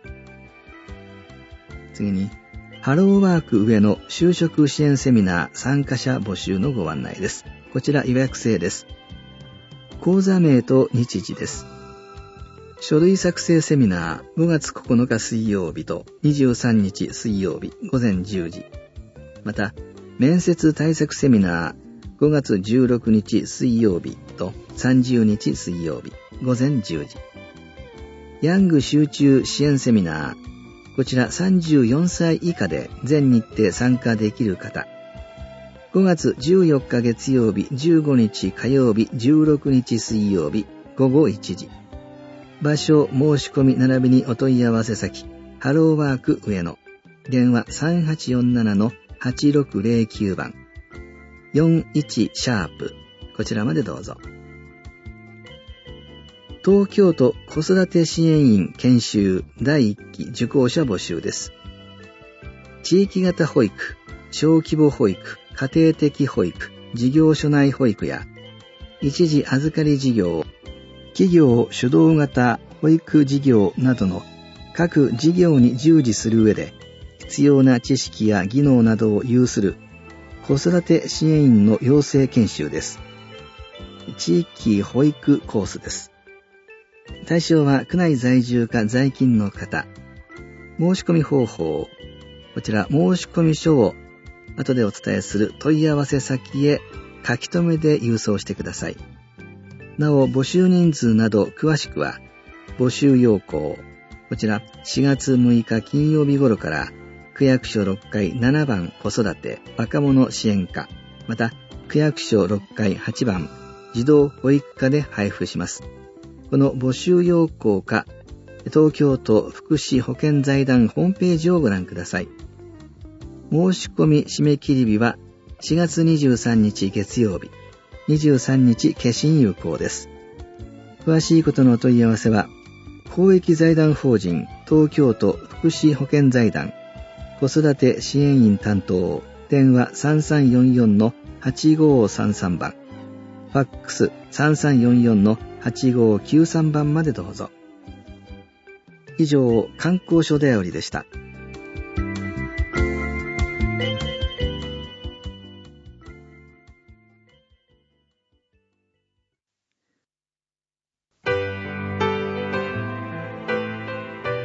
次に、ハローワーク上の就職支援セミナー参加者募集のご案内です。こちら予約制です。講座名と日時です。書類作成セミナーごがつここのか水曜日とにじゅうさんにち水曜日ごぜんじゅうじ。また、面接対策セミナーごがつじゅうろくにち水曜日とさんじゅうにち水曜日ごぜんじゅうじ。ヤング集中支援セミナー、こちらさんじゅうよんさい以下で全日程参加できる方。ごがつじゅうよっか月曜日、じゅうごにち火曜日、じゅうろくにち水曜日ごごいちじ。場所、申し込み並びにお問い合わせ先、ハローワーク上野。電話 さんはちよんななのはちろくゼロきゅう 番。よんいちシャープ。こちらまでどうぞ。東京都子育て支援員研修だいいっき受講者募集です。地域型保育、小規模保育、家庭的保育、事業所内保育や、一時預かり事業、企業主導型保育事業などの各事業に従事する上で、必要な知識や技能などを有する子育て支援員の養成研修です。地域保育コースです。対象は区内在住か在勤の方。申し込み方法。こちら申し込み書を後でお伝えする問い合わせ先へ書き留めで郵送してください。なお募集人数など詳しくは募集要項。こちらしがつむいか金曜日頃から区役所ろっかいななばん子育て若者支援課、また区役所ろっかいはちばん児童保育課で配布します。この募集要項か東京都福祉保健財団ホームページをご覧ください。申し込み締め切り日はしがつにじゅうさんにち月曜日、にじゅうさんにち消印有効です。詳しいことのお問い合わせは公益財団法人東京都福祉保健財団子育て支援員担当電話 さんさんよんよんのはちごさんさん 番、ファックス さんさんよんよんのはちごきゅうさん 番までどうぞ。以上、観光所だよりでした。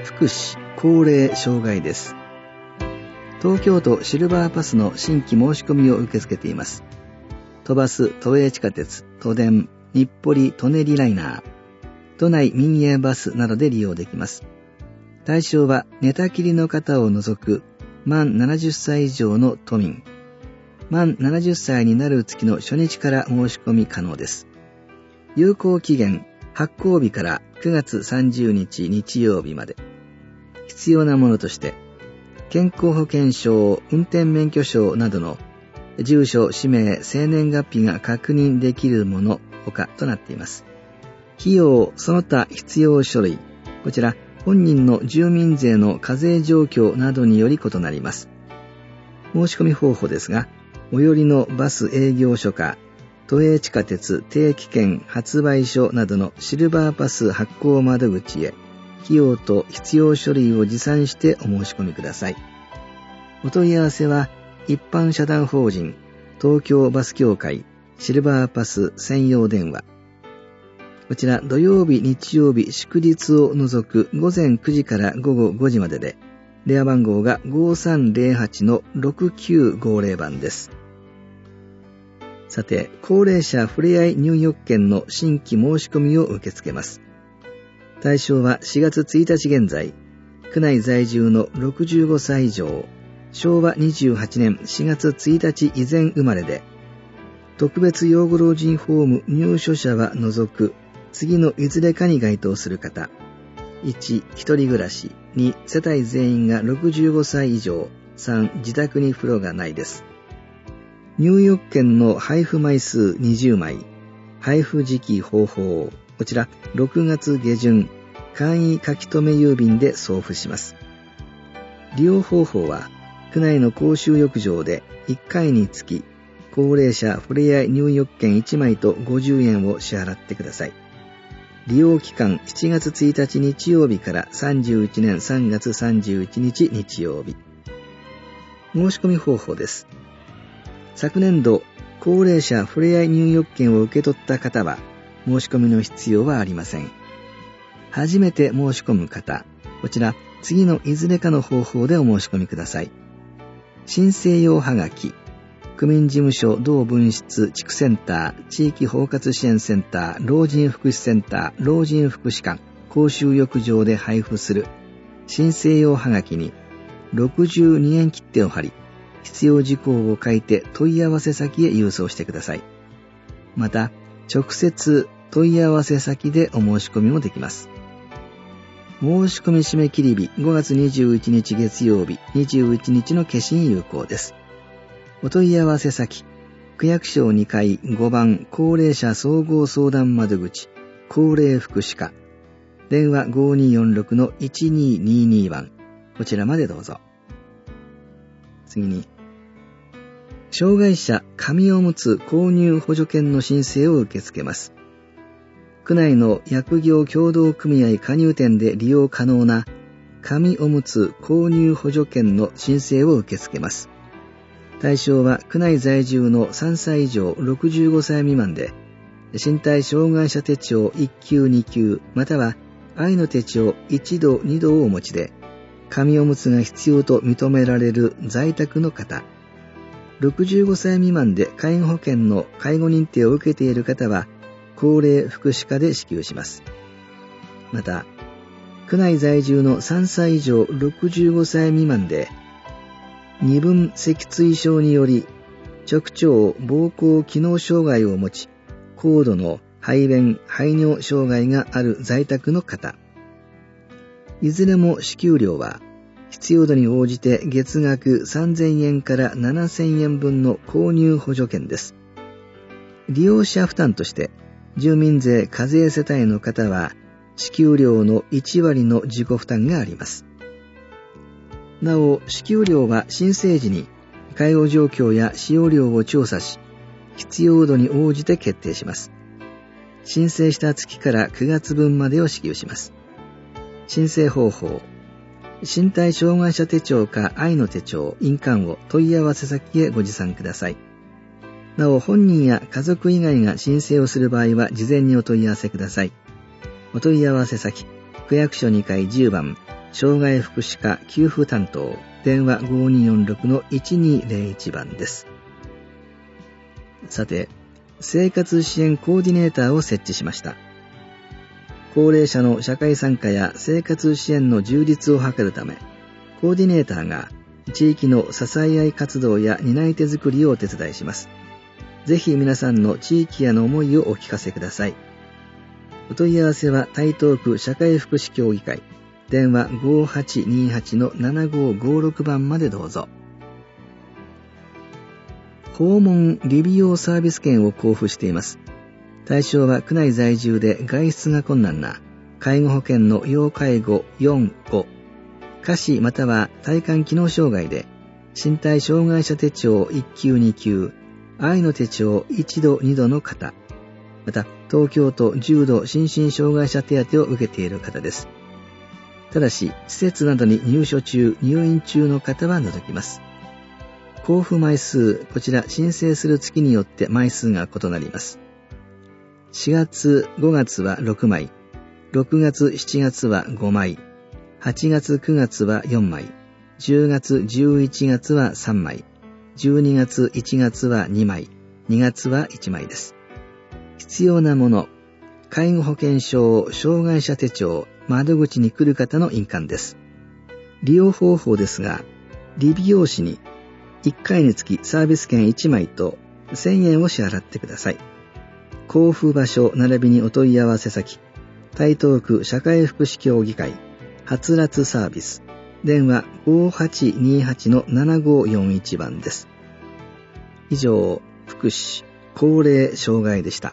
福祉・高齢障害です。東京都シルバーパスの新規申し込みを受け付けています。都バス、都営地下鉄、都電、日暮里・舎人ライナー、都内民営バスなどで利用できます。対象は寝たきりの方を除く満ななじゅっさい以上の都民。満ななじゅっさいになる月の初日から申し込み可能です。有効期限、発行日からくがつさんじゅうにち日曜日まで。必要なものとして、健康保険証、運転免許証などの住所、氏名、生年月日が確認できるもの他となっています。費用、その他必要書類、こちら本人の住民税の課税状況などにより異なります。申し込み方法ですが、最寄りのバス営業所か、都営地下鉄定期券発売所などのシルバーパス発行窓口へ、費用と必要書類を持参してお申し込みください。お問い合わせは、一般社団法人東京バス協会シルバーパス専用電話。こちら土曜日、日曜日、祝日を除くごぜんくじからごごごじまでで、電話番号が ごさんぜろはちのろくきゅうごぜろ 番です。さて、高齢者ふれあい入浴券の新規申し込みを受け付けます。対象はしがつついたち現在、区内在住のろくじゅうごさい以上、しょうわにじゅうはちねんしがつついたち以前生まれで、特別養護老人ホーム入所者は除く次のいずれかに該当する方。いち、一人暮らし。に、世帯全員がろくじゅうごさい以上。さん、自宅に風呂がないです。入浴券の配布枚数にじゅうまい。配布時期方法。こちら、ろくがつげじゅん、簡易書き留め郵便で送付します。利用方法は、区内の公衆浴場でいっかいにつき、高齢者ふれあい入浴券いちまいとごじゅうえんを支払ってください。利用期間しちがつついたち日曜日からさんじゅういちねんさんがつさんじゅういちにち日曜日。申し込み方法です。昨年度、高齢者ふれあい入浴券を受け取った方は、申し込みの必要はありません。初めて申し込む方、こちら、次のいずれかの方法でお申し込みください。申請用はがき、区民事務所同分室地区センター、地域包括支援センター、老人福祉センター、老人福祉館、公衆浴場で配布する申請用はがきにろくじゅうにえん切手を貼り、必要事項を書いて問い合わせ先へ郵送してください。また、直接問い合わせ先でお申し込みもできます。申し込み締め切り日ごがつにじゅういちにち月曜日にじゅういちにちの消印有効です。お問い合わせ先、区役所にかいごばん高齢者総合相談窓口、高齢福祉課、電話 ごにーよんろくのいちにーにーにー 番、こちらまでどうぞ。次に、障害者紙おむつ購入補助券の申請を受け付けます。区内の薬業協同組合加入店で利用可能な紙おむつ購入補助券の申請を受け付けます。対象は区内在住のさんさい以上ろくじゅうごさい未満で、身体障害者手帳いっきゅうにきゅうまたは愛の手帳いちどにどをお持ちで、紙おむつが必要と認められる在宅の方、ろくじゅうごさい未満で介護保険の介護認定を受けている方は、高齢福祉課で支給します。また、区内在住のさんさい以上ろくじゅうごさい未満で、二分脊椎症により直腸膀胱機能障害を持ち、高度の排便・排尿障害がある在宅の方、いずれも支給料は必要度に応じて月額さんぜんえんからななせんえんぶんの購入補助券です。利用者負担として住民税課税世帯の方は支給料のいちわりの自己負担があります。なお、支給料は申請時に介護状況や使用量を調査し、必要度に応じて決定します。申請した月からくがつぶんまでを支給します。申請方法、身体障害者手帳か愛の手帳、印鑑を問い合わせ先へご持参ください。なお、本人や家族以外が申請をする場合は事前にお問い合わせください。お問い合わせ先、区役所にかいじゅうばん障害福祉課給付担当、電話ごにーよんろくのいちにーぜろいちばんです。さて、生活支援コーディネーターを設置しました。高齢者の社会参加や生活支援の充実を図るため、コーディネーターが地域の支え合い活動や担い手作りをお手伝いします。ぜひ皆さんの地域への思いをお聞かせください。お問い合わせは台東区社会福祉協議会、電話 ごーはちにーはちのななごーごーろく 番までどうぞ。訪問理美容サービス券を交付しています。対象は区内在住で外出が困難な介護保険の要介護よん、ご、下肢または体幹機能障害で身体障害者手帳いっきゅうにきゅう、愛の手帳いちどにどの方、また東京都重度心身障害者手当を受けている方です。ただし施設などに入所中入院中の方は除きます。交付枚数、こちら申請する月によって枚数が異なります。しがつ、ごがつはろくまい、ろくがつ、しちがつはごまい、はちがつ、くがつはよんまい、じゅうがつ、じゅういちがつはさんまい、じゅうにがつ、いちがつはにまい、にがつはいちまいです。必要なもの、介護保険証、障害者手帳、窓口に来る方の印鑑です。利用方法ですが、理美容師にいっかいにつきサービス券いちまいとせんえんを支払ってください。交付場所並びにお問い合わせ先、台東区社会福祉協議会、はつらつサービス、電話 ごーはちにーはちのななごーよんいち 番です。以上、福祉、高齢障害でした。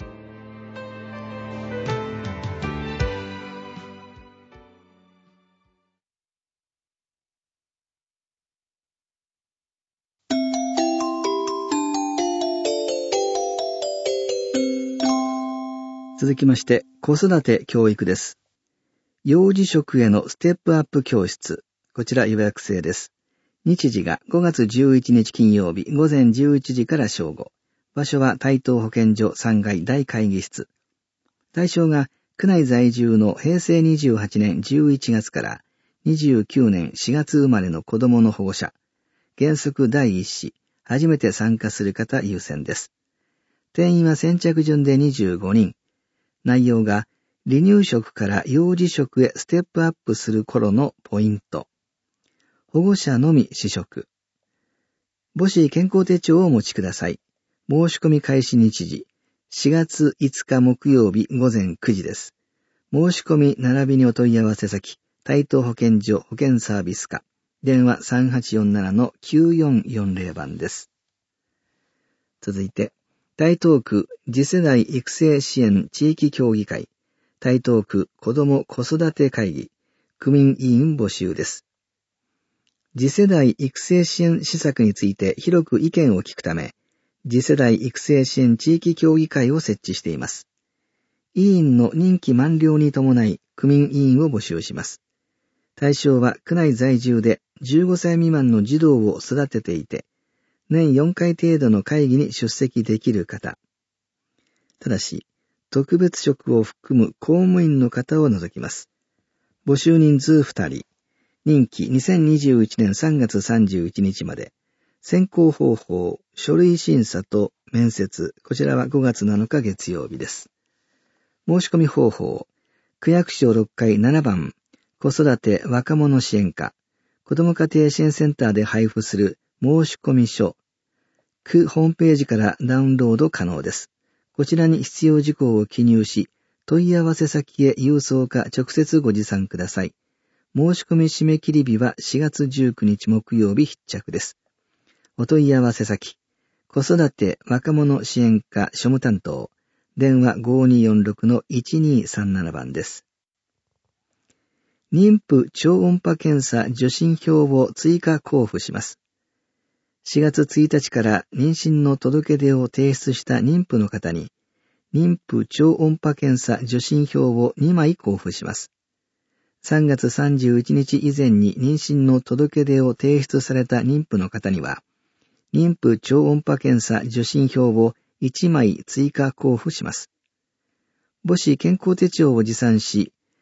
続きまして、子育て教育です。幼児職へのステップアップ教室。こちら予約制です。日時がごがつじゅういちにち金曜日午前じゅういちじから正午。場所は台東保健所さんがい大会議室。対象が区内在住のへいせいにじゅうはちねんじゅういちがつからにじゅうきゅうねんしがつ生まれの子供の保護者。原則第一子、初めて参加する方優先です。定員は先着順でにじゅうごにん。内容が離乳食から幼児食へステップアップする頃のポイント。保護者のみ試食。母子健康手帳をお持ちください。申し込み開始日時、しがついつか木曜日午前くじです。申し込み並びにお問い合わせ先、台東保健所保健サービス課、電話 さんはちよんななのきゅうよんよんぜろ 番です。続いて、台東区次世代育成支援地域協議会、台東区子ども子育て会議、区民委員募集です。次世代育成支援施策について広く意見を聞くため、次世代育成支援地域協議会を設置しています。委員の任期満了に伴い、区民委員を募集します。対象は区内在住でじゅうごさい未満の児童を育てていて、年よんかい程度の会議に出席できる方。ただし、特別職を含む公務員の方を除きます。募集人数ふたり。任期にせんにじゅういちねんさんがつさんじゅういちにちまで。選考方法、書類審査と面接。こちらはごがつなのか月曜日です。申し込み方法。区役所ろっかいななばん。子育て若者支援課。子ども家庭支援センターで配布する申込書。区ホームページからダウンロード可能です。こちらに必要事項を記入し、問い合わせ先へ郵送か直接ご持参ください。申し込み締め切り日はしがつじゅうくにち木曜日必着です。お問い合わせ先、子育て若者支援課庶務担当、電話 ごーにーよんろくのいちにーさんなな 番です。妊婦超音波検査受診票を追加交付します。しがつついたちから妊娠の届け出を提出した妊婦の方に、妊婦超音波検査受診票をにまい交付します。さんがつさんじゅういちにち以前に妊娠の届け出を提出された妊婦の方には、妊婦超音波検査受診票をいちまい追加交付します。母子健康手帳を持参し、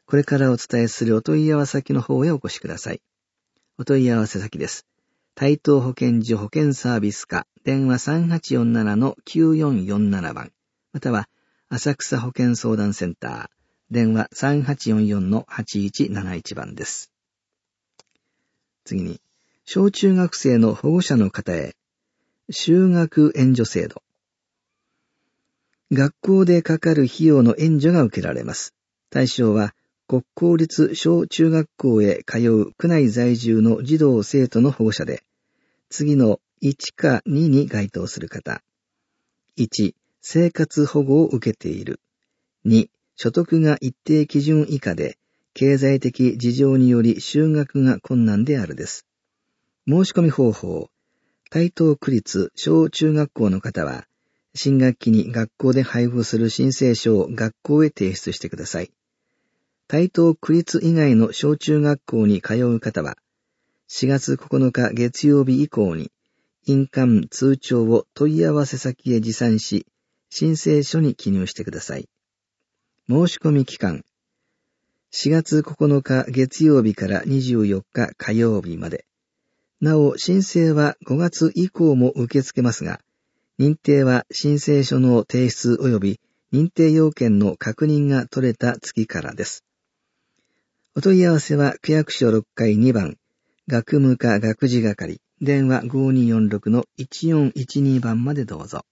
これからお伝えするお問い合わせ先の方へお越しください。お問い合わせ先です。台東保健所保健サービス課、電話 さんはちよんななのきゅうよんよんなな 番、または浅草保健相談センター、電話 さんはちよんよんのはちいちなないち 番です。次に、小中学生の保護者の方へ、就学援助制度。学校でかかる費用の援助が受けられます。対象は、国公立小中学校へ通う区内在住の児童生徒の保護者で、次のいちかにに該当する方。いち、生活保護を受けている。に、所得が一定基準以下で、経済的事情により就学が困難であるです。申し込み方法。台東区立小中学校の方は、新学期に学校で配布する申請書を学校へ提出してください。台東区立以外の小中学校に通う方は、しがつここのか月曜日以降に、印鑑通帳を問い合わせ先へ持参し、申請書に記入してください。申し込み期間。しがつここのか月曜日からにじゅうよっか火曜日まで。なお、申請はごがつ以降も受け付けますが、認定は申請書の提出及び認定要件の確認が取れた月からです。お問い合わせは区役所ろっかいにばん、学務課学事係、電話 ごによんろくのいちよんいちに 番までどうぞ。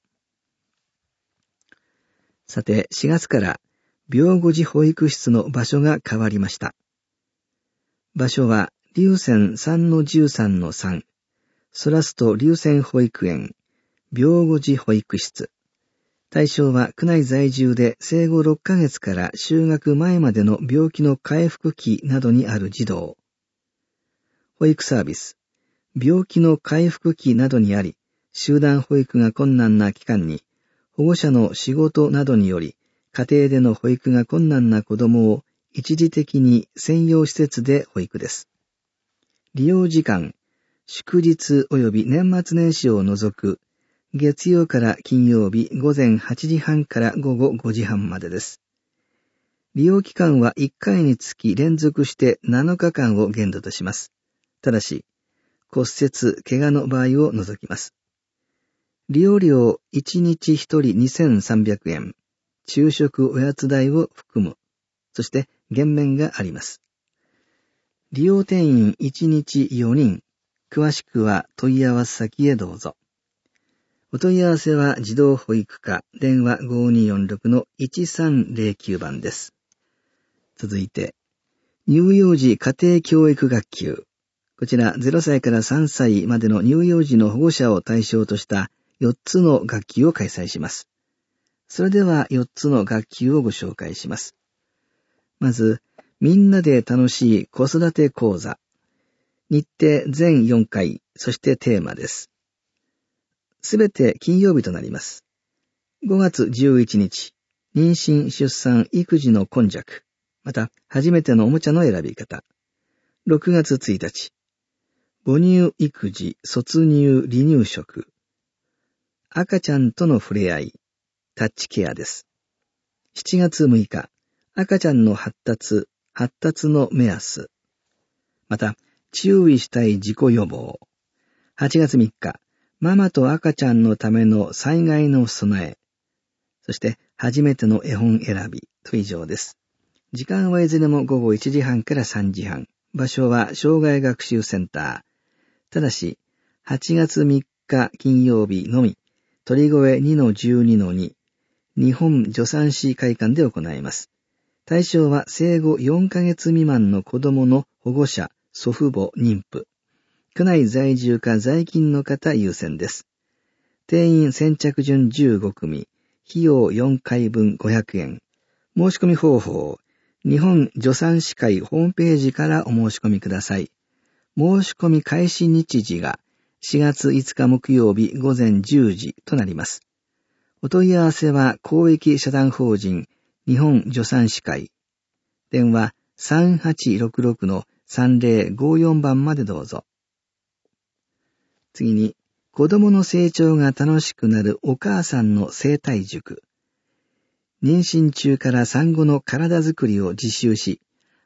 さて、しがつから病後児保育室の場所が変わりました。場所は龍泉 さんのじゅうさんのさん、ソラスト龍泉保育園、病後児保育室。対象は区内在住で生後ろっかげつから就学前までの病気の回復期などにある児童。保育サービス。病気の回復期などにあり、集団保育が困難な期間に、保護者の仕事などにより、家庭での保育が困難な子どもを一時的に専用施設で保育です。利用時間。祝日及び年末年始を除く、月曜から金曜日午前はちじはんから午後ごじはんまでです。利用期間はいっかいにつき連続してなのかかんを限度とします。ただし、骨折、怪我の場合を除きます。利用料いちにちひとりにせんさんびゃくえん、昼食おやつ代を含む、そして減免があります。利用定員いちにちよにん、詳しくは問い合わせ先へどうぞ。お問い合わせは児童保育課電話 ごによんろくのいちさんぜろきゅう 番です。続いて、乳幼児家庭教育学級。こちらゼロさいからさんさいまでの乳幼児の保護者を対象としたよっつの学級を開催します。それではよっつの学級をご紹介します。まず、みんなで楽しい子育て講座。日程全よんかい、そしてテーマです。すべて金曜日となります。ごがつじゅういちにち、妊娠、出産、育児の根弱、また初めてのおもちゃの選び方。ろくがつついたち、母乳育児、卒乳、離乳食。赤ちゃんとの触れ合い、タッチケアです。しちがつむいか、赤ちゃんの発達、発達の目安。また、注意したい自己予防。はちがつみっか、ママと赤ちゃんのための災害の備え。そして、初めての絵本選びと以上です。時間はいずれもごごいちじはんからさんじはん。場所は障害学習センター。ただし、はちがつみっか金曜日のみ、鳥越 にのじゅうにのに、日本助産師会館で行います。対象は生後よんかげつ未満の子供の保護者、祖父母、妊婦。区内在住か在勤の方優先です。定員先着順じゅうごくみ、費用よんかいぶんごひゃくえん。申し込み方法、日本助産師会ホームページからお申し込みください。申し込み開始日時がしがついつか木曜日午前じゅうじとなります。お問い合わせは公益社団法人日本助産師会。電話 さんはちろくろくのさんぜろごよん 番までどうぞ。次に、子供の成長が楽しくなるお母さんの生態塾。妊娠中から産後の体づくりを実習し、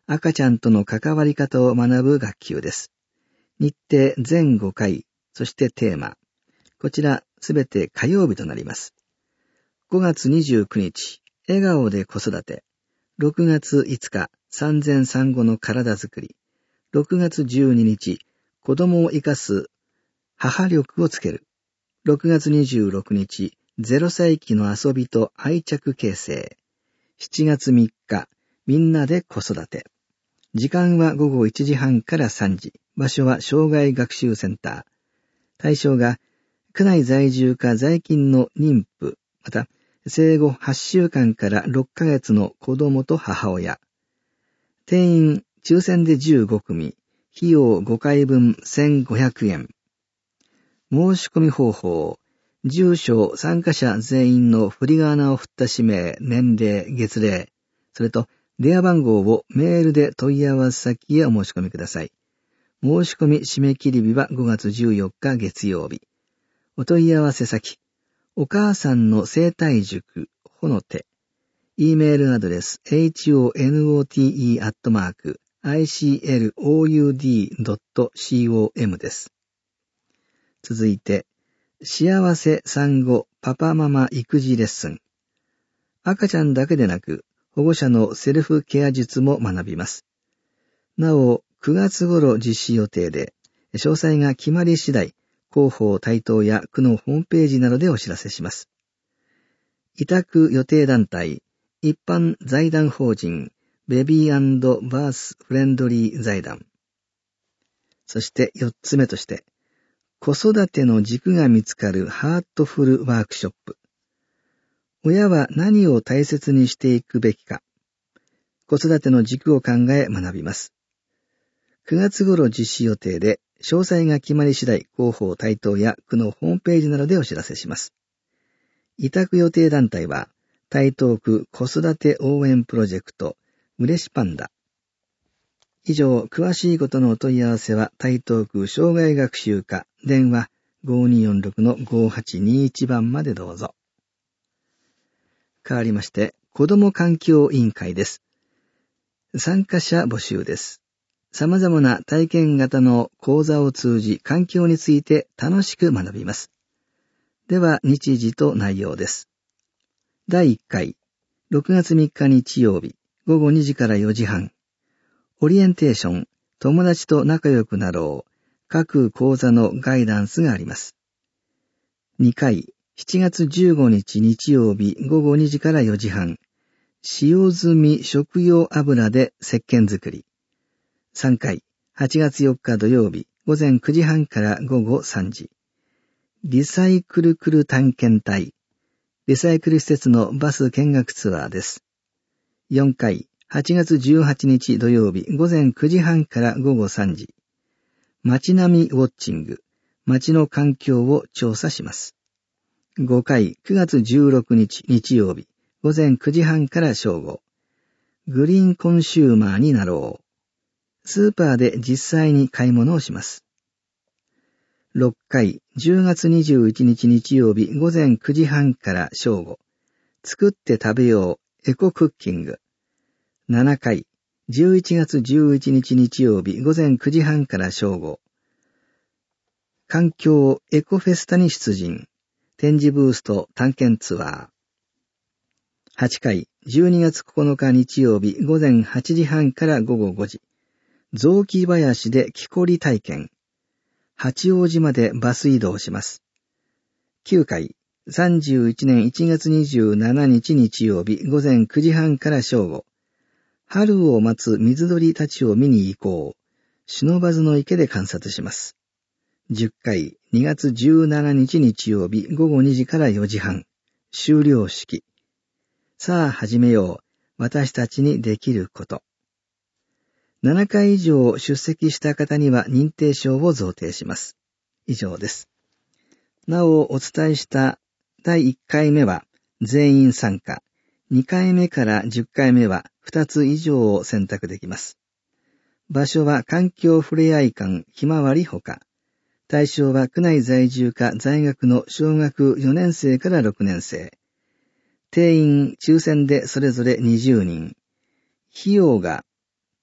赤ちゃんとの関わり方を学ぶ学級です。日程全ごかい、そしてテーマ。こちらすべて火曜日となります。ごがつにじゅうくにち、笑顔で子育て。ろくがついつか、産前産後の体づくり。ろくがつじゅうににち、子供を生かす母力をつける。ろくがつにじゅうろくにち、ゼロさいきの遊びと愛着形成。しちがつみっか、みんなで子育て。時間はごごいちじはんからさんじ。場所は障害学習センター。対象が、区内在住か在勤の妊婦、また、生後はっしゅうかんからろっかげつの子供と母親。定員、抽選でじゅうごくみ。費用ごかいぶんせんごひゃくえん。申し込み方法。住所、参加者全員の振り仮名を振った氏名、年齢、月齢、それと電話番号をメールで問い合わせ先へお申し込みください。申し込み締め切り日はごがつじゅうよっか月曜日。お問い合わせ先、お母さんの生態塾、ほのて。E メールアドレス、ホノテ アットマーク、アイシーエルオーユーディードットコム です。続いて、幸せ産後パパママ育児レッスン。赤ちゃんだけでなく、保護者のセルフケア術も学びます。なお、くがつ頃実施予定で、詳細が決まり次第、広報台頭や区のホームページなどでお知らせします。委託予定団体、一般財団法人、ベビー&バースフレンドリー財団。そしてよっつめとして、子育ての軸が見つかるハートフルワークショップ。親は何を大切にしていくべきか。子育ての軸を考え学びます。くがつ頃実施予定で、詳細が決まり次第、広報台頭や区のホームページなどでお知らせします。委託予定団体は、台東区子育て応援プロジェクト、うれしパンダ。以上、詳しいことのお問い合わせは、台東区障害学習課、電話 ごにーよんろくのごはちにーいち 番までどうぞ。変わりまして、子ども環境委員会です。参加者募集です。様々な体験型の講座を通じ、環境について楽しく学びます。では、日時と内容です。だいいっかい、ろくがつみっか日曜日、ごごにじからよじはん。オリエンテーション、友達と仲良くなろう。各講座のガイダンスがあります。にかい、しちがつじゅうごにち日曜日ごごにじからよじはん。使用済み食用油で石鹸作り。さんかい、はちがつよっか土曜日ごぜんくじはんからごごさんじ。リサイクルクル探検隊。リサイクル施設のバス見学ツアーです。よんかい、はちがつじゅうはちにち土曜日ごぜんくじはんからごごさんじ。街並みウォッチング。街の環境を調査します。ごかい、くがつじゅうろくにち日曜日ごぜんくじはんから正午。グリーンコンシューマーになろう。スーパーで実際に買い物をします。ろっかい、じゅうがつにじゅういちにち日曜日ごぜんくじはんから正午。作って食べようエコクッキング。ななかい、じゅういちがつじゅういちにち日曜日ごぜんくじはんから正午。環境エコフェスタに出陣。展示ブースと探検ツアー。はちかい、じゅうにがつここのか日曜日ごぜんはちじはんからごごごじ。雑木林で木こり体験。八王子までバス移動します。きゅうかい、さんじゅういちねんいちがつにじゅうしちにち日曜日ごぜんくじはんから正午。春を待つ水鳥たちを見に行こう。不忍の池で観察します。じゅっかい、にがつじゅうしちにち日曜日ごごにじからよじはん。終了式。さあ始めよう。私たちにできること。ななかい以上出席した方には認定証を贈呈します。以上です。なおお伝えしただいいっかいめは全員参加。にかいめからじゅっかいめはふたつ以上を選択できます。場所は環境ふれあい館ひまわりほか。対象は区内在住か在学の小学よねんせいからろくねんせい。定員抽選でそれぞれにじゅうにん。費用が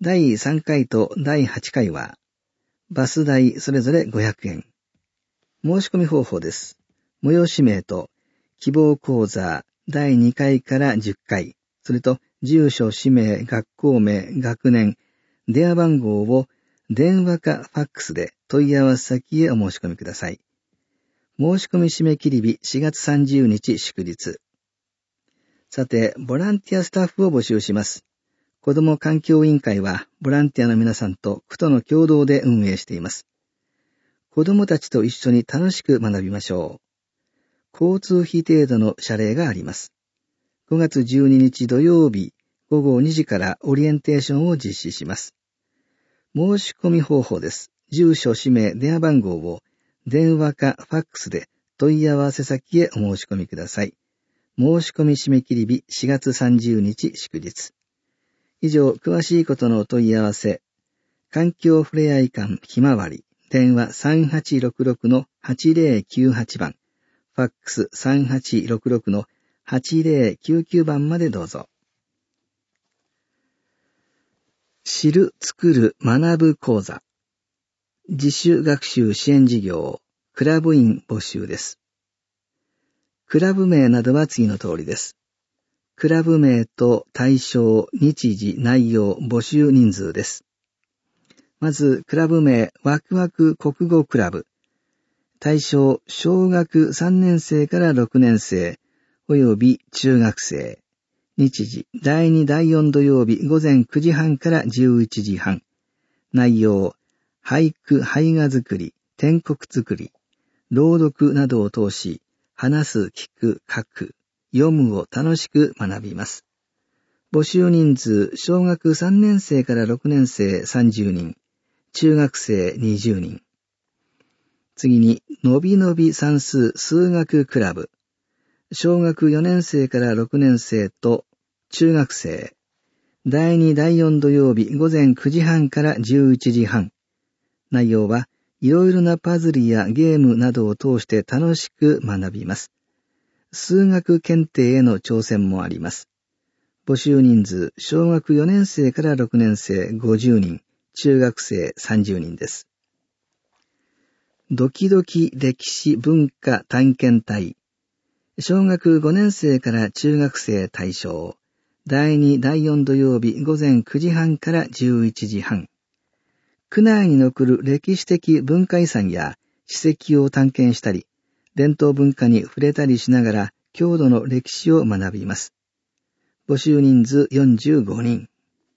だいさんかいとだいはちかいは、バス代それぞれごひゃくえん。申し込み方法です。催し名と希望講座だいにかいからじゅっかい、それと住所、氏名、学校名、学年、電話番号を電話かファックスで問い合わせ先へお申し込みください。申し込み締め切り日しがつさんじゅうにち祝日。さて、ボランティアスタッフを募集します。子ども環境委員会はボランティアの皆さんと区との共同で運営しています。子どもたちと一緒に楽しく学びましょう。交通費程度の謝礼があります。ごがつじゅうににち土曜日ごごにじからオリエンテーションを実施します。申し込み方法です。住所、氏名、電話番号を電話かファックスで問い合わせ先へお申し込みください。申し込み締め切り日しがつさんじゅうにち祝日。以上、詳しいことのお問い合わせ、環境ふれあい館ひまわり、電話 さんはちろくろくのはちぜろきゅうはち 番、ファックス さんはちろくろくのはちぜろきゅうきゅう 番までどうぞ。知る、作る、学ぶ講座。自主学習支援事業、クラブ員募集です。クラブ名などは次の通りです。クラブ名と対象、日時、内容、募集人数です。まず、クラブ名、ワクワク国語クラブ。対象、小学さんねんせいからろくねんせい、および中学生。日時、だいにだいよん土曜日午前くじはんからじゅういちじはん。内容、俳句、絵画作り、篆刻作り、朗読などを通し、話す、聞く、書く、読むを楽しく学びます。募集人数、小学さんねんせいからろくねんせいさんじゅうにん、中学生にじゅうにん。次に、のびのび算数数学クラブ。小学よねんせいからろくねんせいと中学生。だいにだいよん土曜日午前くじはんからじゅういちじはん。内容はいろいろなパズルやゲームなどを通して楽しく学びます。数学検定への挑戦もあります。募集人数、小学よねんせいからろくねんせいごじゅうにん、中学生さんじゅうにんです。ドキドキ歴史文化探検隊。小学ごねんせいから中学生対象。だいにだいよん土曜日午前くじはんからじゅういちじはん。区内に残る歴史的文化遺産や史跡を探検したり、伝統文化に触れたりしながら郷土の歴史を学びます。募集人数よんじゅうごにん。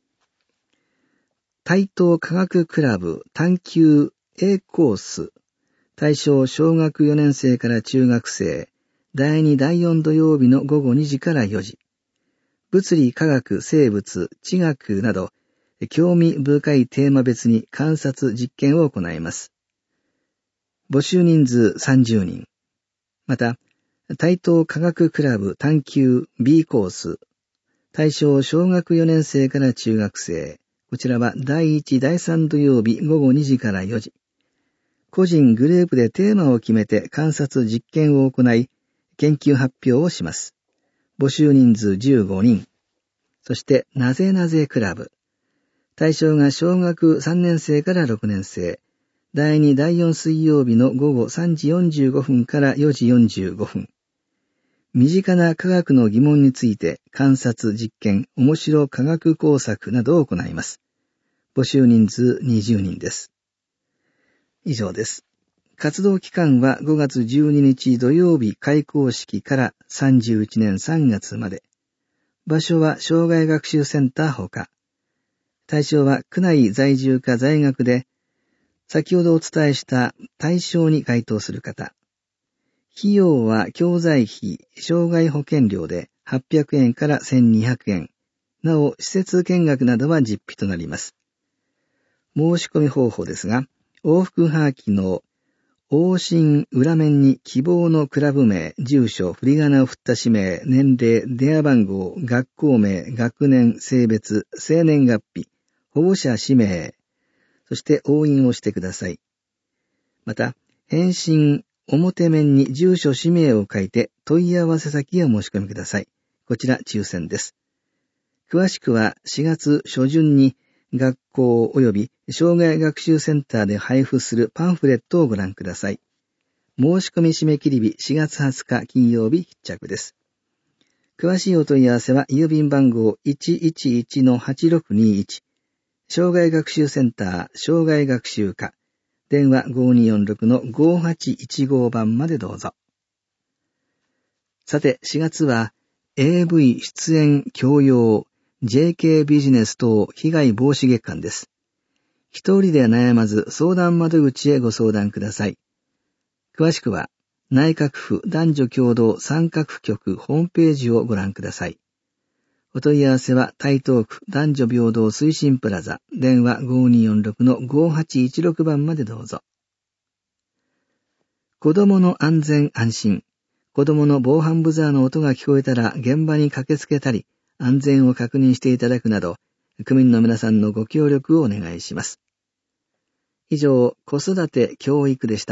台東科学クラブ探究 A コース。対象小学よねんせいから中学生。だいにだいよん土曜日のごごにじからよじ。物理、科学、生物、地学など、興味深いテーマ別に観察実験を行います。募集人数さんじゅうにん。また、台東科学クラブ探究 B コース。対象小学よねんせいから中学生。こちらはだいいち、だいさん土曜日ごごにじからよじ。個人グループでテーマを決めて観察実験を行い、研究発表をします。募集人数じゅうごにん。そして、なぜなぜクラブ。対象が小学さんねんせいからろくねんせい。だいにだいよん水曜日のごごさんじよんじゅうごふんからよじよんじゅうごふん。身近な科学の疑問について観察実験、面白科学工作などを行います。募集人数にじゅうにんです。以上です。活動期間はごがつじゅうににち土曜日開校式からさんじゅういちねんさんがつまで。場所は障害学習センターほか。対象は区内在住か在学で、先ほどお伝えした対象に該当する方。費用は教材費、障害保険料ではっぴゃくえんからせんにひゃくえん。なお、施設見学などは実費となります。申し込み方法ですが、往復はがきの往診裏面に希望のクラブ名、住所、振り仮名を振った氏名、年齢、電話番号、学校名、学年、性別、生年月日、保護者氏名、そして押印をしてください。また、返信表面に住所、氏名を書いて問い合わせ先へお申し込みください。こちら抽選です。詳しくはしがつ初旬に学校及び障害学習センターで配布するパンフレットをご覧ください。申し込み締め切り日しがつはつか金曜日必着です。詳しいお問い合わせは郵便番号 いちいちいちのはちろくにいち 障害学習センター障害学習課電話 ごにーよんろくのごはちいちご 番までどうぞ。さてしがつは エーブイ 出演強要 ジェーケー ビジネス等被害防止月間です。一人で悩まず相談窓口へご相談ください。詳しくは内閣府男女共同参画局ホームページをご覧ください。お問い合わせは台東区男女平等推進プラザ電話 ごにーよんろくのごはちいちろく 番までどうぞ。子供の安全安心。子供の防犯ブザーの音が聞こえたら現場に駆けつけたり安全を確認していただくなど区民の皆さんのご協力をお願いします。以上、子育て教育でした。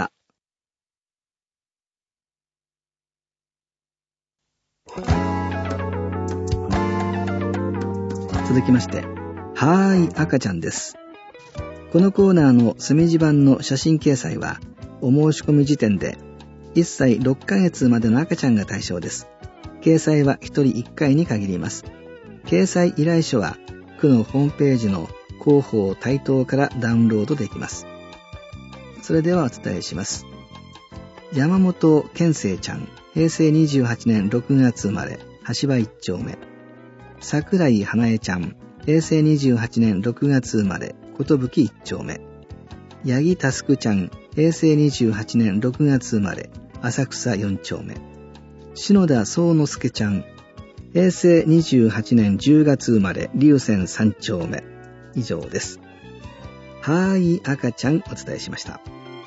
続きまして、はーい赤ちゃんです。このコーナーの墨字版の写真掲載は、お申し込み時点でいっさいろっかげつまでの赤ちゃんが対象です。掲載はひとりいっかいに限ります。掲載依頼書は、区のホームページの広報台東からダウンロードできます。それではお伝えします。山本健生ちゃん、へいせいにじゅうはちねんろくがつ生まれ、橋場いっ丁目。桜井花江ちゃん、へいせいにじゅうはちねんろくがつ生まれ、寿いっ丁目。八木タスクちゃん、へいせいにじゅうはちねんろくがつ生まれ、浅草よん丁目。篠田宗之助ちゃん、へいせいにじゅうはちねんじゅうがつ生まれ、龍泉さん丁目。以上です。はーい赤ちゃんお伝えしました。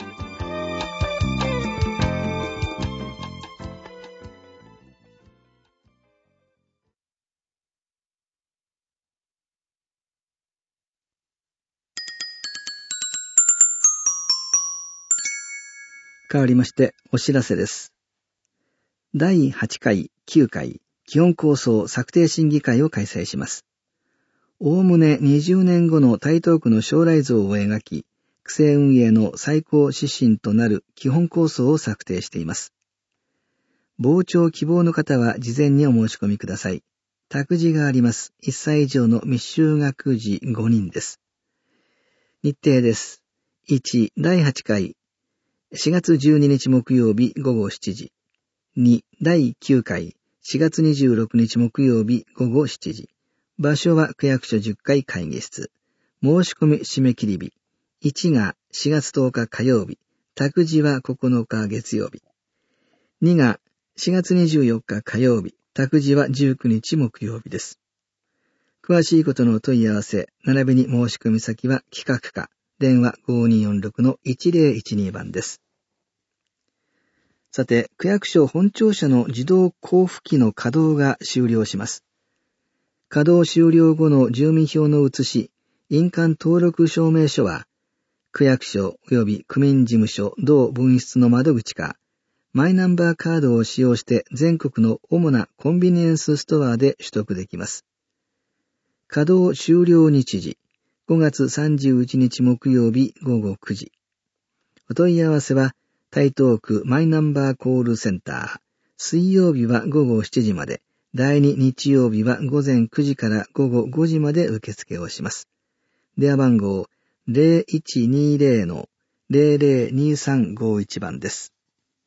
変わりましてお知らせです。だいはちかい、きゅうかい基本構想策定審議会を開催します。おおむねにじゅうねんごの台東区の将来像を描き、区政運営の最高指針となる基本構想を策定しています。傍聴希望の方は事前にお申し込みください。託児があります。いっさい以上の未就学児ごにんです。日程です。いち、だいはちかいしがつじゅうににち木曜日ごごしちじ。に、だいきゅうかいしがつにじゅうろくにち木曜日ごごしちじ。場所は区役所じゅっかい会議室。申し込み締め切り日。いちがしがつとおか火曜日。託児はここのか月曜日。にがしがつにじゅうよっか火曜日。託児はじゅうくにち木曜日です。詳しいことのお問い合わせ、並びに申し込み先は企画課。電話 ごにーよんろくのいちぜろいちに 番です。さて、区役所本庁舎の自動交付機の稼働が終了します。稼働終了後の住民票の写し、印鑑登録証明書は、区役所及び区民事務所同分室の窓口か、マイナンバーカードを使用して全国の主なコンビニエンスストアで取得できます。稼働終了日時、ごがつさんじゅういちにち木曜日ごごくじ。お問い合わせは、台東区マイナンバーコールセンター。水曜日はごごしちじまで、だいに日曜日はごぜんくじからごごごじまで受付をします。電話番号 ゼロいちにゼロのゼロゼロにさんごいち 番です。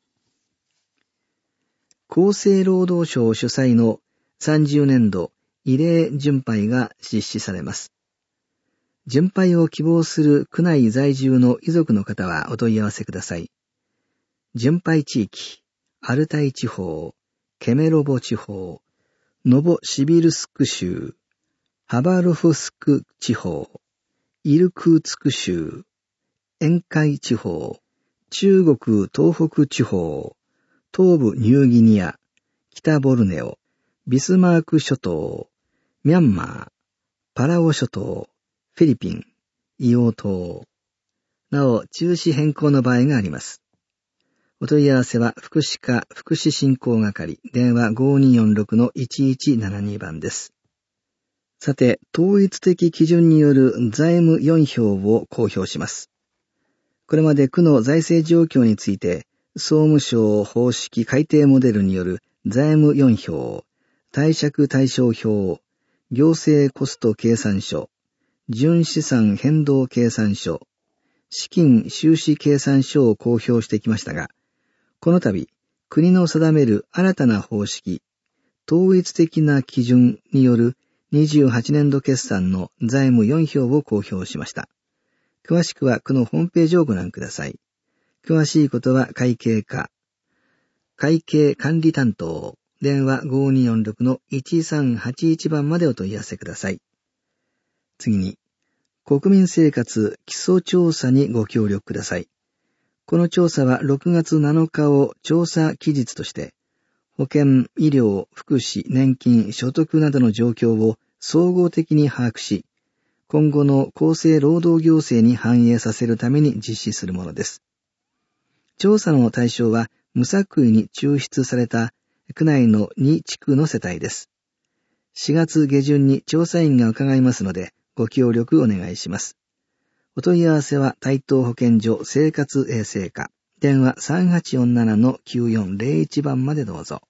厚生労働省主催のさんじゅうねんど慰霊巡拝が実施されます。巡拝を希望する区内在住の遺族の方はお問い合わせください。巡拝地域、アルタイ地方、ケメロボ地方、ノボシビルスク州、ハバロフスク地方、イルクーツク州、沿海地方、中国東北地方、東部ニューギニア、北ボルネオ、ビスマーク諸島、ミャンマー、パラオ諸島、フィリピン、硫黄島。なお、中止変更の場合があります。お問い合わせは、福祉課福祉振興係、電話 ごにーよんろくのいちいちななに 番です。 さて、統一的基準による財務よん票を公表します。これまで区の財政状況について、総務省方式改定モデルによる財務よん票、貸借対照表、行政コスト計算書、純資産変動計算書、資金収支計算書を公表してきましたが、この度、国の定める新たな方式、統一的な基準によるにじゅうはちねんど決算の財務よん票を公表しました。詳しくはこのホームページをご覧ください。詳しいことは会計課、会計管理担当、電話 ごにーよんろくのいちさんはちいち 番までお問い合わせください。次に、国民生活基礎調査にご協力ください。この調査はろくがつなのかを調査期日として、保険、医療、福祉、年金、所得などの状況を総合的に把握し、今後の厚生労働行政に反映させるために実施するものです。調査の対象は無作為に抽出された区内のに地区の世帯です。しがつ下旬に調査員が伺いますのでご協力お願いします。お問い合わせは台東保健所生活衛生課、電話 さんはちよんななのきゅうよんぜろいち 番までどうぞ。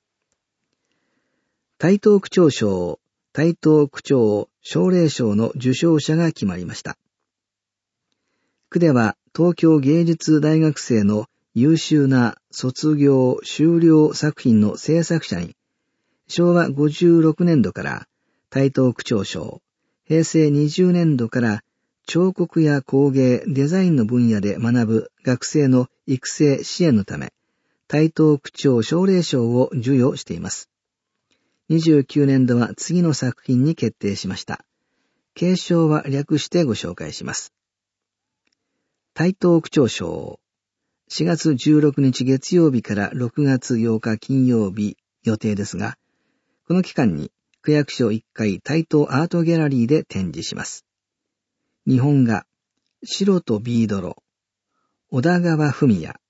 台東区長賞、台東区長奨励賞の受賞者が決まりました。区では東京芸術大学生の優秀な卒業修了作品の制作者に、しょうわごじゅうろくねんどから台東区長賞、へいせいにじゅうねんどから彫刻や工芸、デザインの分野で学ぶ学生の育成支援のため、台東区長奨励賞を授与しています。にじゅうきゅうねんどは次の作品に決定しました。継承は略してご紹介します。台東区長賞、しがつじゅうろくにち月曜日からろくがつようか金曜日予定ですが、この期間に区役所いっかい台東アートギャラリーで展示します。日本画、白とビードロ、小田川文也、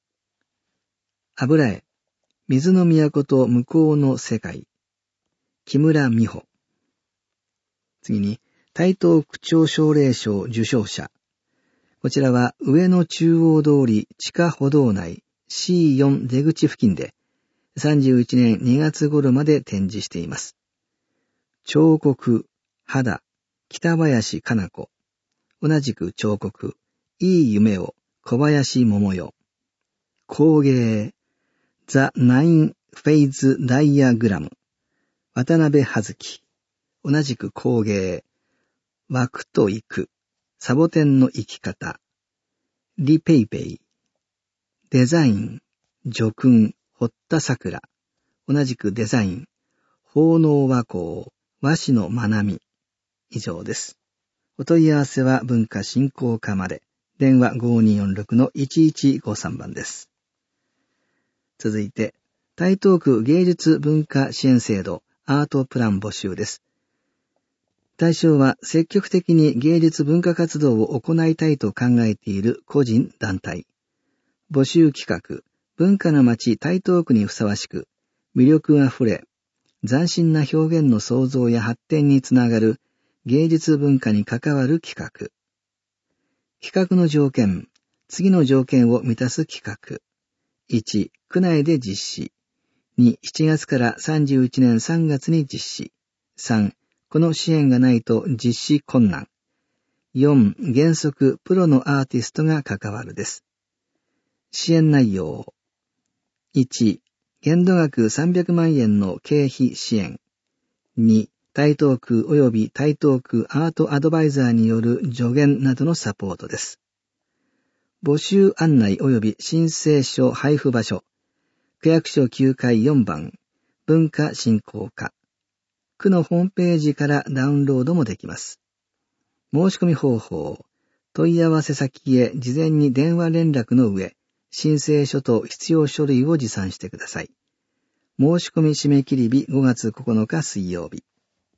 油絵、水の都と向こうの世界、木村美穂。次に、台東区長奨励賞受賞者。こちらは上野中央通り地下歩道内 シーよん 出口付近でさんじゅういちねんにがつ頃まで展示しています。彫刻、肌、北林かな子。同じく彫刻、いい夢を小林桃代。工芸、ザ・ナイン・フェイズ・ダイアグラム。渡辺葉月。同じく工芸、枠と行く。サボテンの生き方。リペイペイ。デザイン、叙勲、堀田桜。同じくデザイン、奉納和光、和紙のまなみ。以上です。お問い合わせは文化振興課まで。電話 ごにーよんろくのいちいちごさん 番です。続いて、台東区芸術文化支援制度アートプラン募集です。対象は積極的に芸術文化活動を行いたいと考えている個人団体。募集企画、文化の街台東区にふさわしく、魅力あふれ、斬新な表現の創造や発展につながる芸術文化に関わる企画。企画の条件、次の条件を満たす企画。いち、区内で実施。に、しちがつからさんじゅういちねんさんがつに実施。さん、この支援がないと実施困難。よん、原則プロのアーティストが関わるです。支援内容。いち、限度額さんびゃくまんえんの経費支援。に、台東区及び台東区アートアドバイザーによる助言などのサポートです。募集案内及び申請書配布場所。区役所きゅうかいよんばん、文化振興課。区のホームページからダウンロードもできます。申し込み方法、問い合わせ先へ事前に電話連絡の上、申請書と必要書類を持参してください。申し込み締め切り日ごがつここのか水曜日。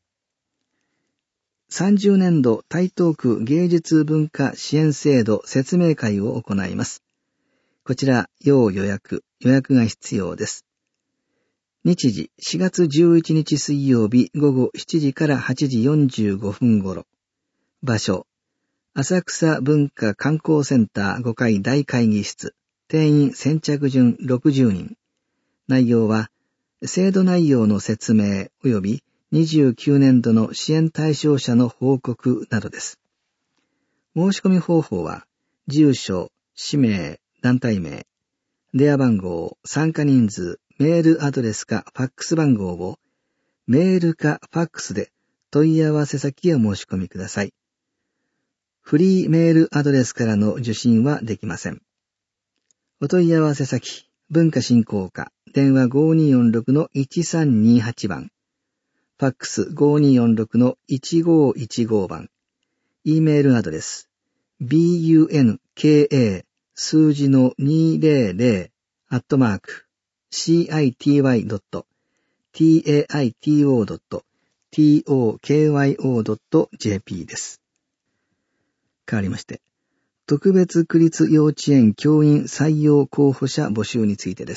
さんじゅうねんど台東区芸術文化支援制度説明会を行います。こちら、要予約、予約が必要です。 日時しがつじゅういちにち水曜日午後しちじからはちじよんじゅうごふん頃。場所、浅草文化観光センターごかい大会議室。定員先着順ろくじゅうにん。内容は、制度内容の説明及びにじゅうきゅうねんどの支援対象者の報告などです。申し込み方法は、住所、氏名、団体名、電話番号、参加人数、メールアドレスかファックス番号をメールかファックスで問い合わせ先へお申し込みください。フリーメールアドレスからの受信はできません。お問い合わせ先、文化振興課、電話 ごにーよんろくのいちさんにはち 番、ファックス ごにーよんろくのいちごいちご 番、E メールアドレス、bunka 数字のにひゃくアットマーク シーアイティーワイドットティーエーアイティーオードットトーキョードットジェーピー です。変わりまして、特別区立幼稚園教員採用候補者募集についてです。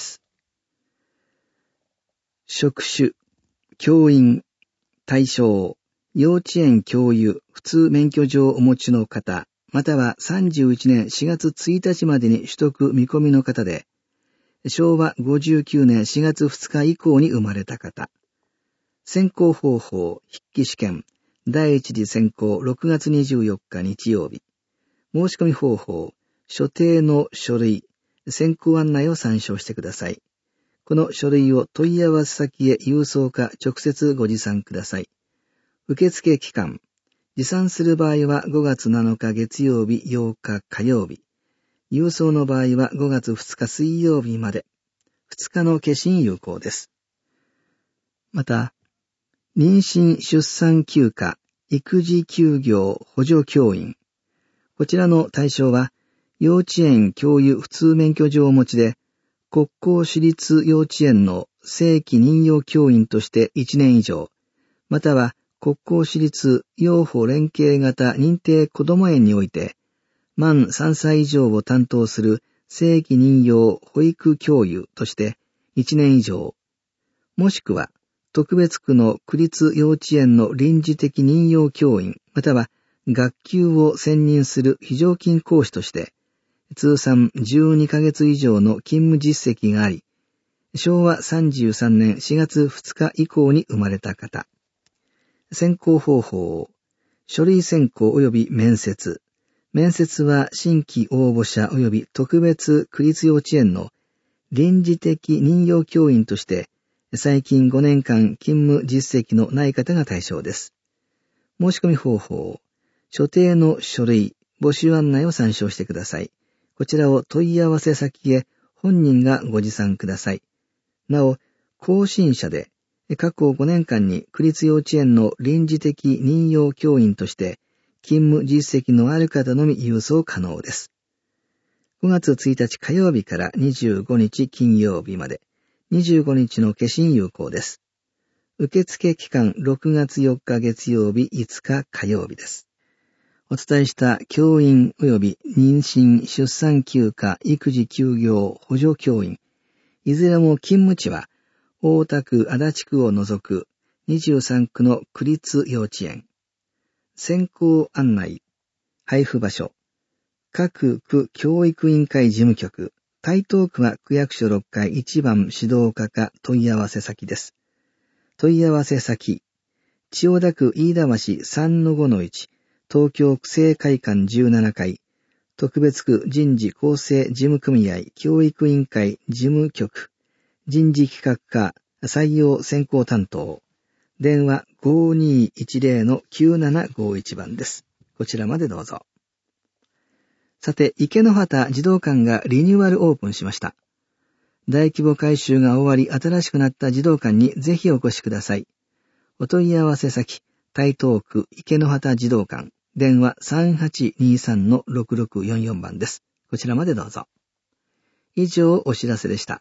職種、教員、対象、幼稚園教諭、普通免許状をお持ちの方、またはさんじゅういちねんしがつついたちまでに取得見込みの方で、しょうわごじゅうきゅうねんしがつふつか以降に生まれた方。選考方法、筆記試験、第一次選考ろくがつにじゅうよっか日曜日。申し込み方法、所定の書類、選考案内を参照してください。この書類を問い合わせ先へ郵送か直接ご持参ください。受付期間、持参する場合はごがつなのか月曜日ようか火曜日。郵送の場合はごがつふつか水曜日まで。ふつかの消印有効です。また、妊娠出産休暇、育児休業補助教員。こちらの対象は、幼稚園教諭普通免許状をお持ちで、国公私立幼稚園の正規任用教員としていちねん以上、または国公私立幼保連携型認定こども園において、満さんさい以上を担当する正規任用保育教諭としていちねん以上、もしくは特別区の区立幼稚園の臨時的任用教員、または学級を専任する非常勤講師として、通算じゅうにかげつ以上の勤務実績があり、しょうわさんじゅうさんねんしがつふつか以降に生まれた方。選考方法、書類選考及び面接。面接は新規応募者及び特別区立幼稚園の臨時的任用教員として、最近ごねんかん勤務実績のない方が対象です。申し込み方法、所定の書類、募集案内を参照してください。こちらを問い合わせ先へ本人がご持参ください。なお、更新者で過去ごねんかんに区立幼稚園の臨時的任用教員として勤務実績のある方のみ郵送可能です。ごがつついたち火曜日からにじゅうごにち金曜日までにじゅうごにちの消印有効です。受付期間ろくがつよっか月曜日いつか火曜日です。お伝えした教員及び妊娠出産休暇育児休業補助教員、いずれも勤務地は大田区足立区を除くにじゅうさんくの区立幼稚園。選考案内、配布場所、各区教育委員会事務局、台東区は区役所ろっかいいちばん指導課か問い合わせ先です。問い合わせ先、千代田区飯田橋 さんのごのいち、東京区政会館じゅうななかい、特別区人事構成事務組合教育委員会事務局、人事企画課採用選考担当、電話 ごにーいちぜろのきゅうななごいち 番です。こちらまでどうぞ。さて、池之端児童館がリニューアルオープンしました。大規模改修が終わり新しくなった児童館にぜひお越しください。お問い合わせ先、台東区池之端児童館、電話 さんはちにさんのろくろくよんよん 番です。こちらまでどうぞ。以上お知らせでした。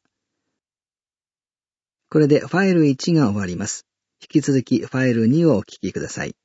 これでファイルいちが終わります。引き続きファイルにをお聞きください。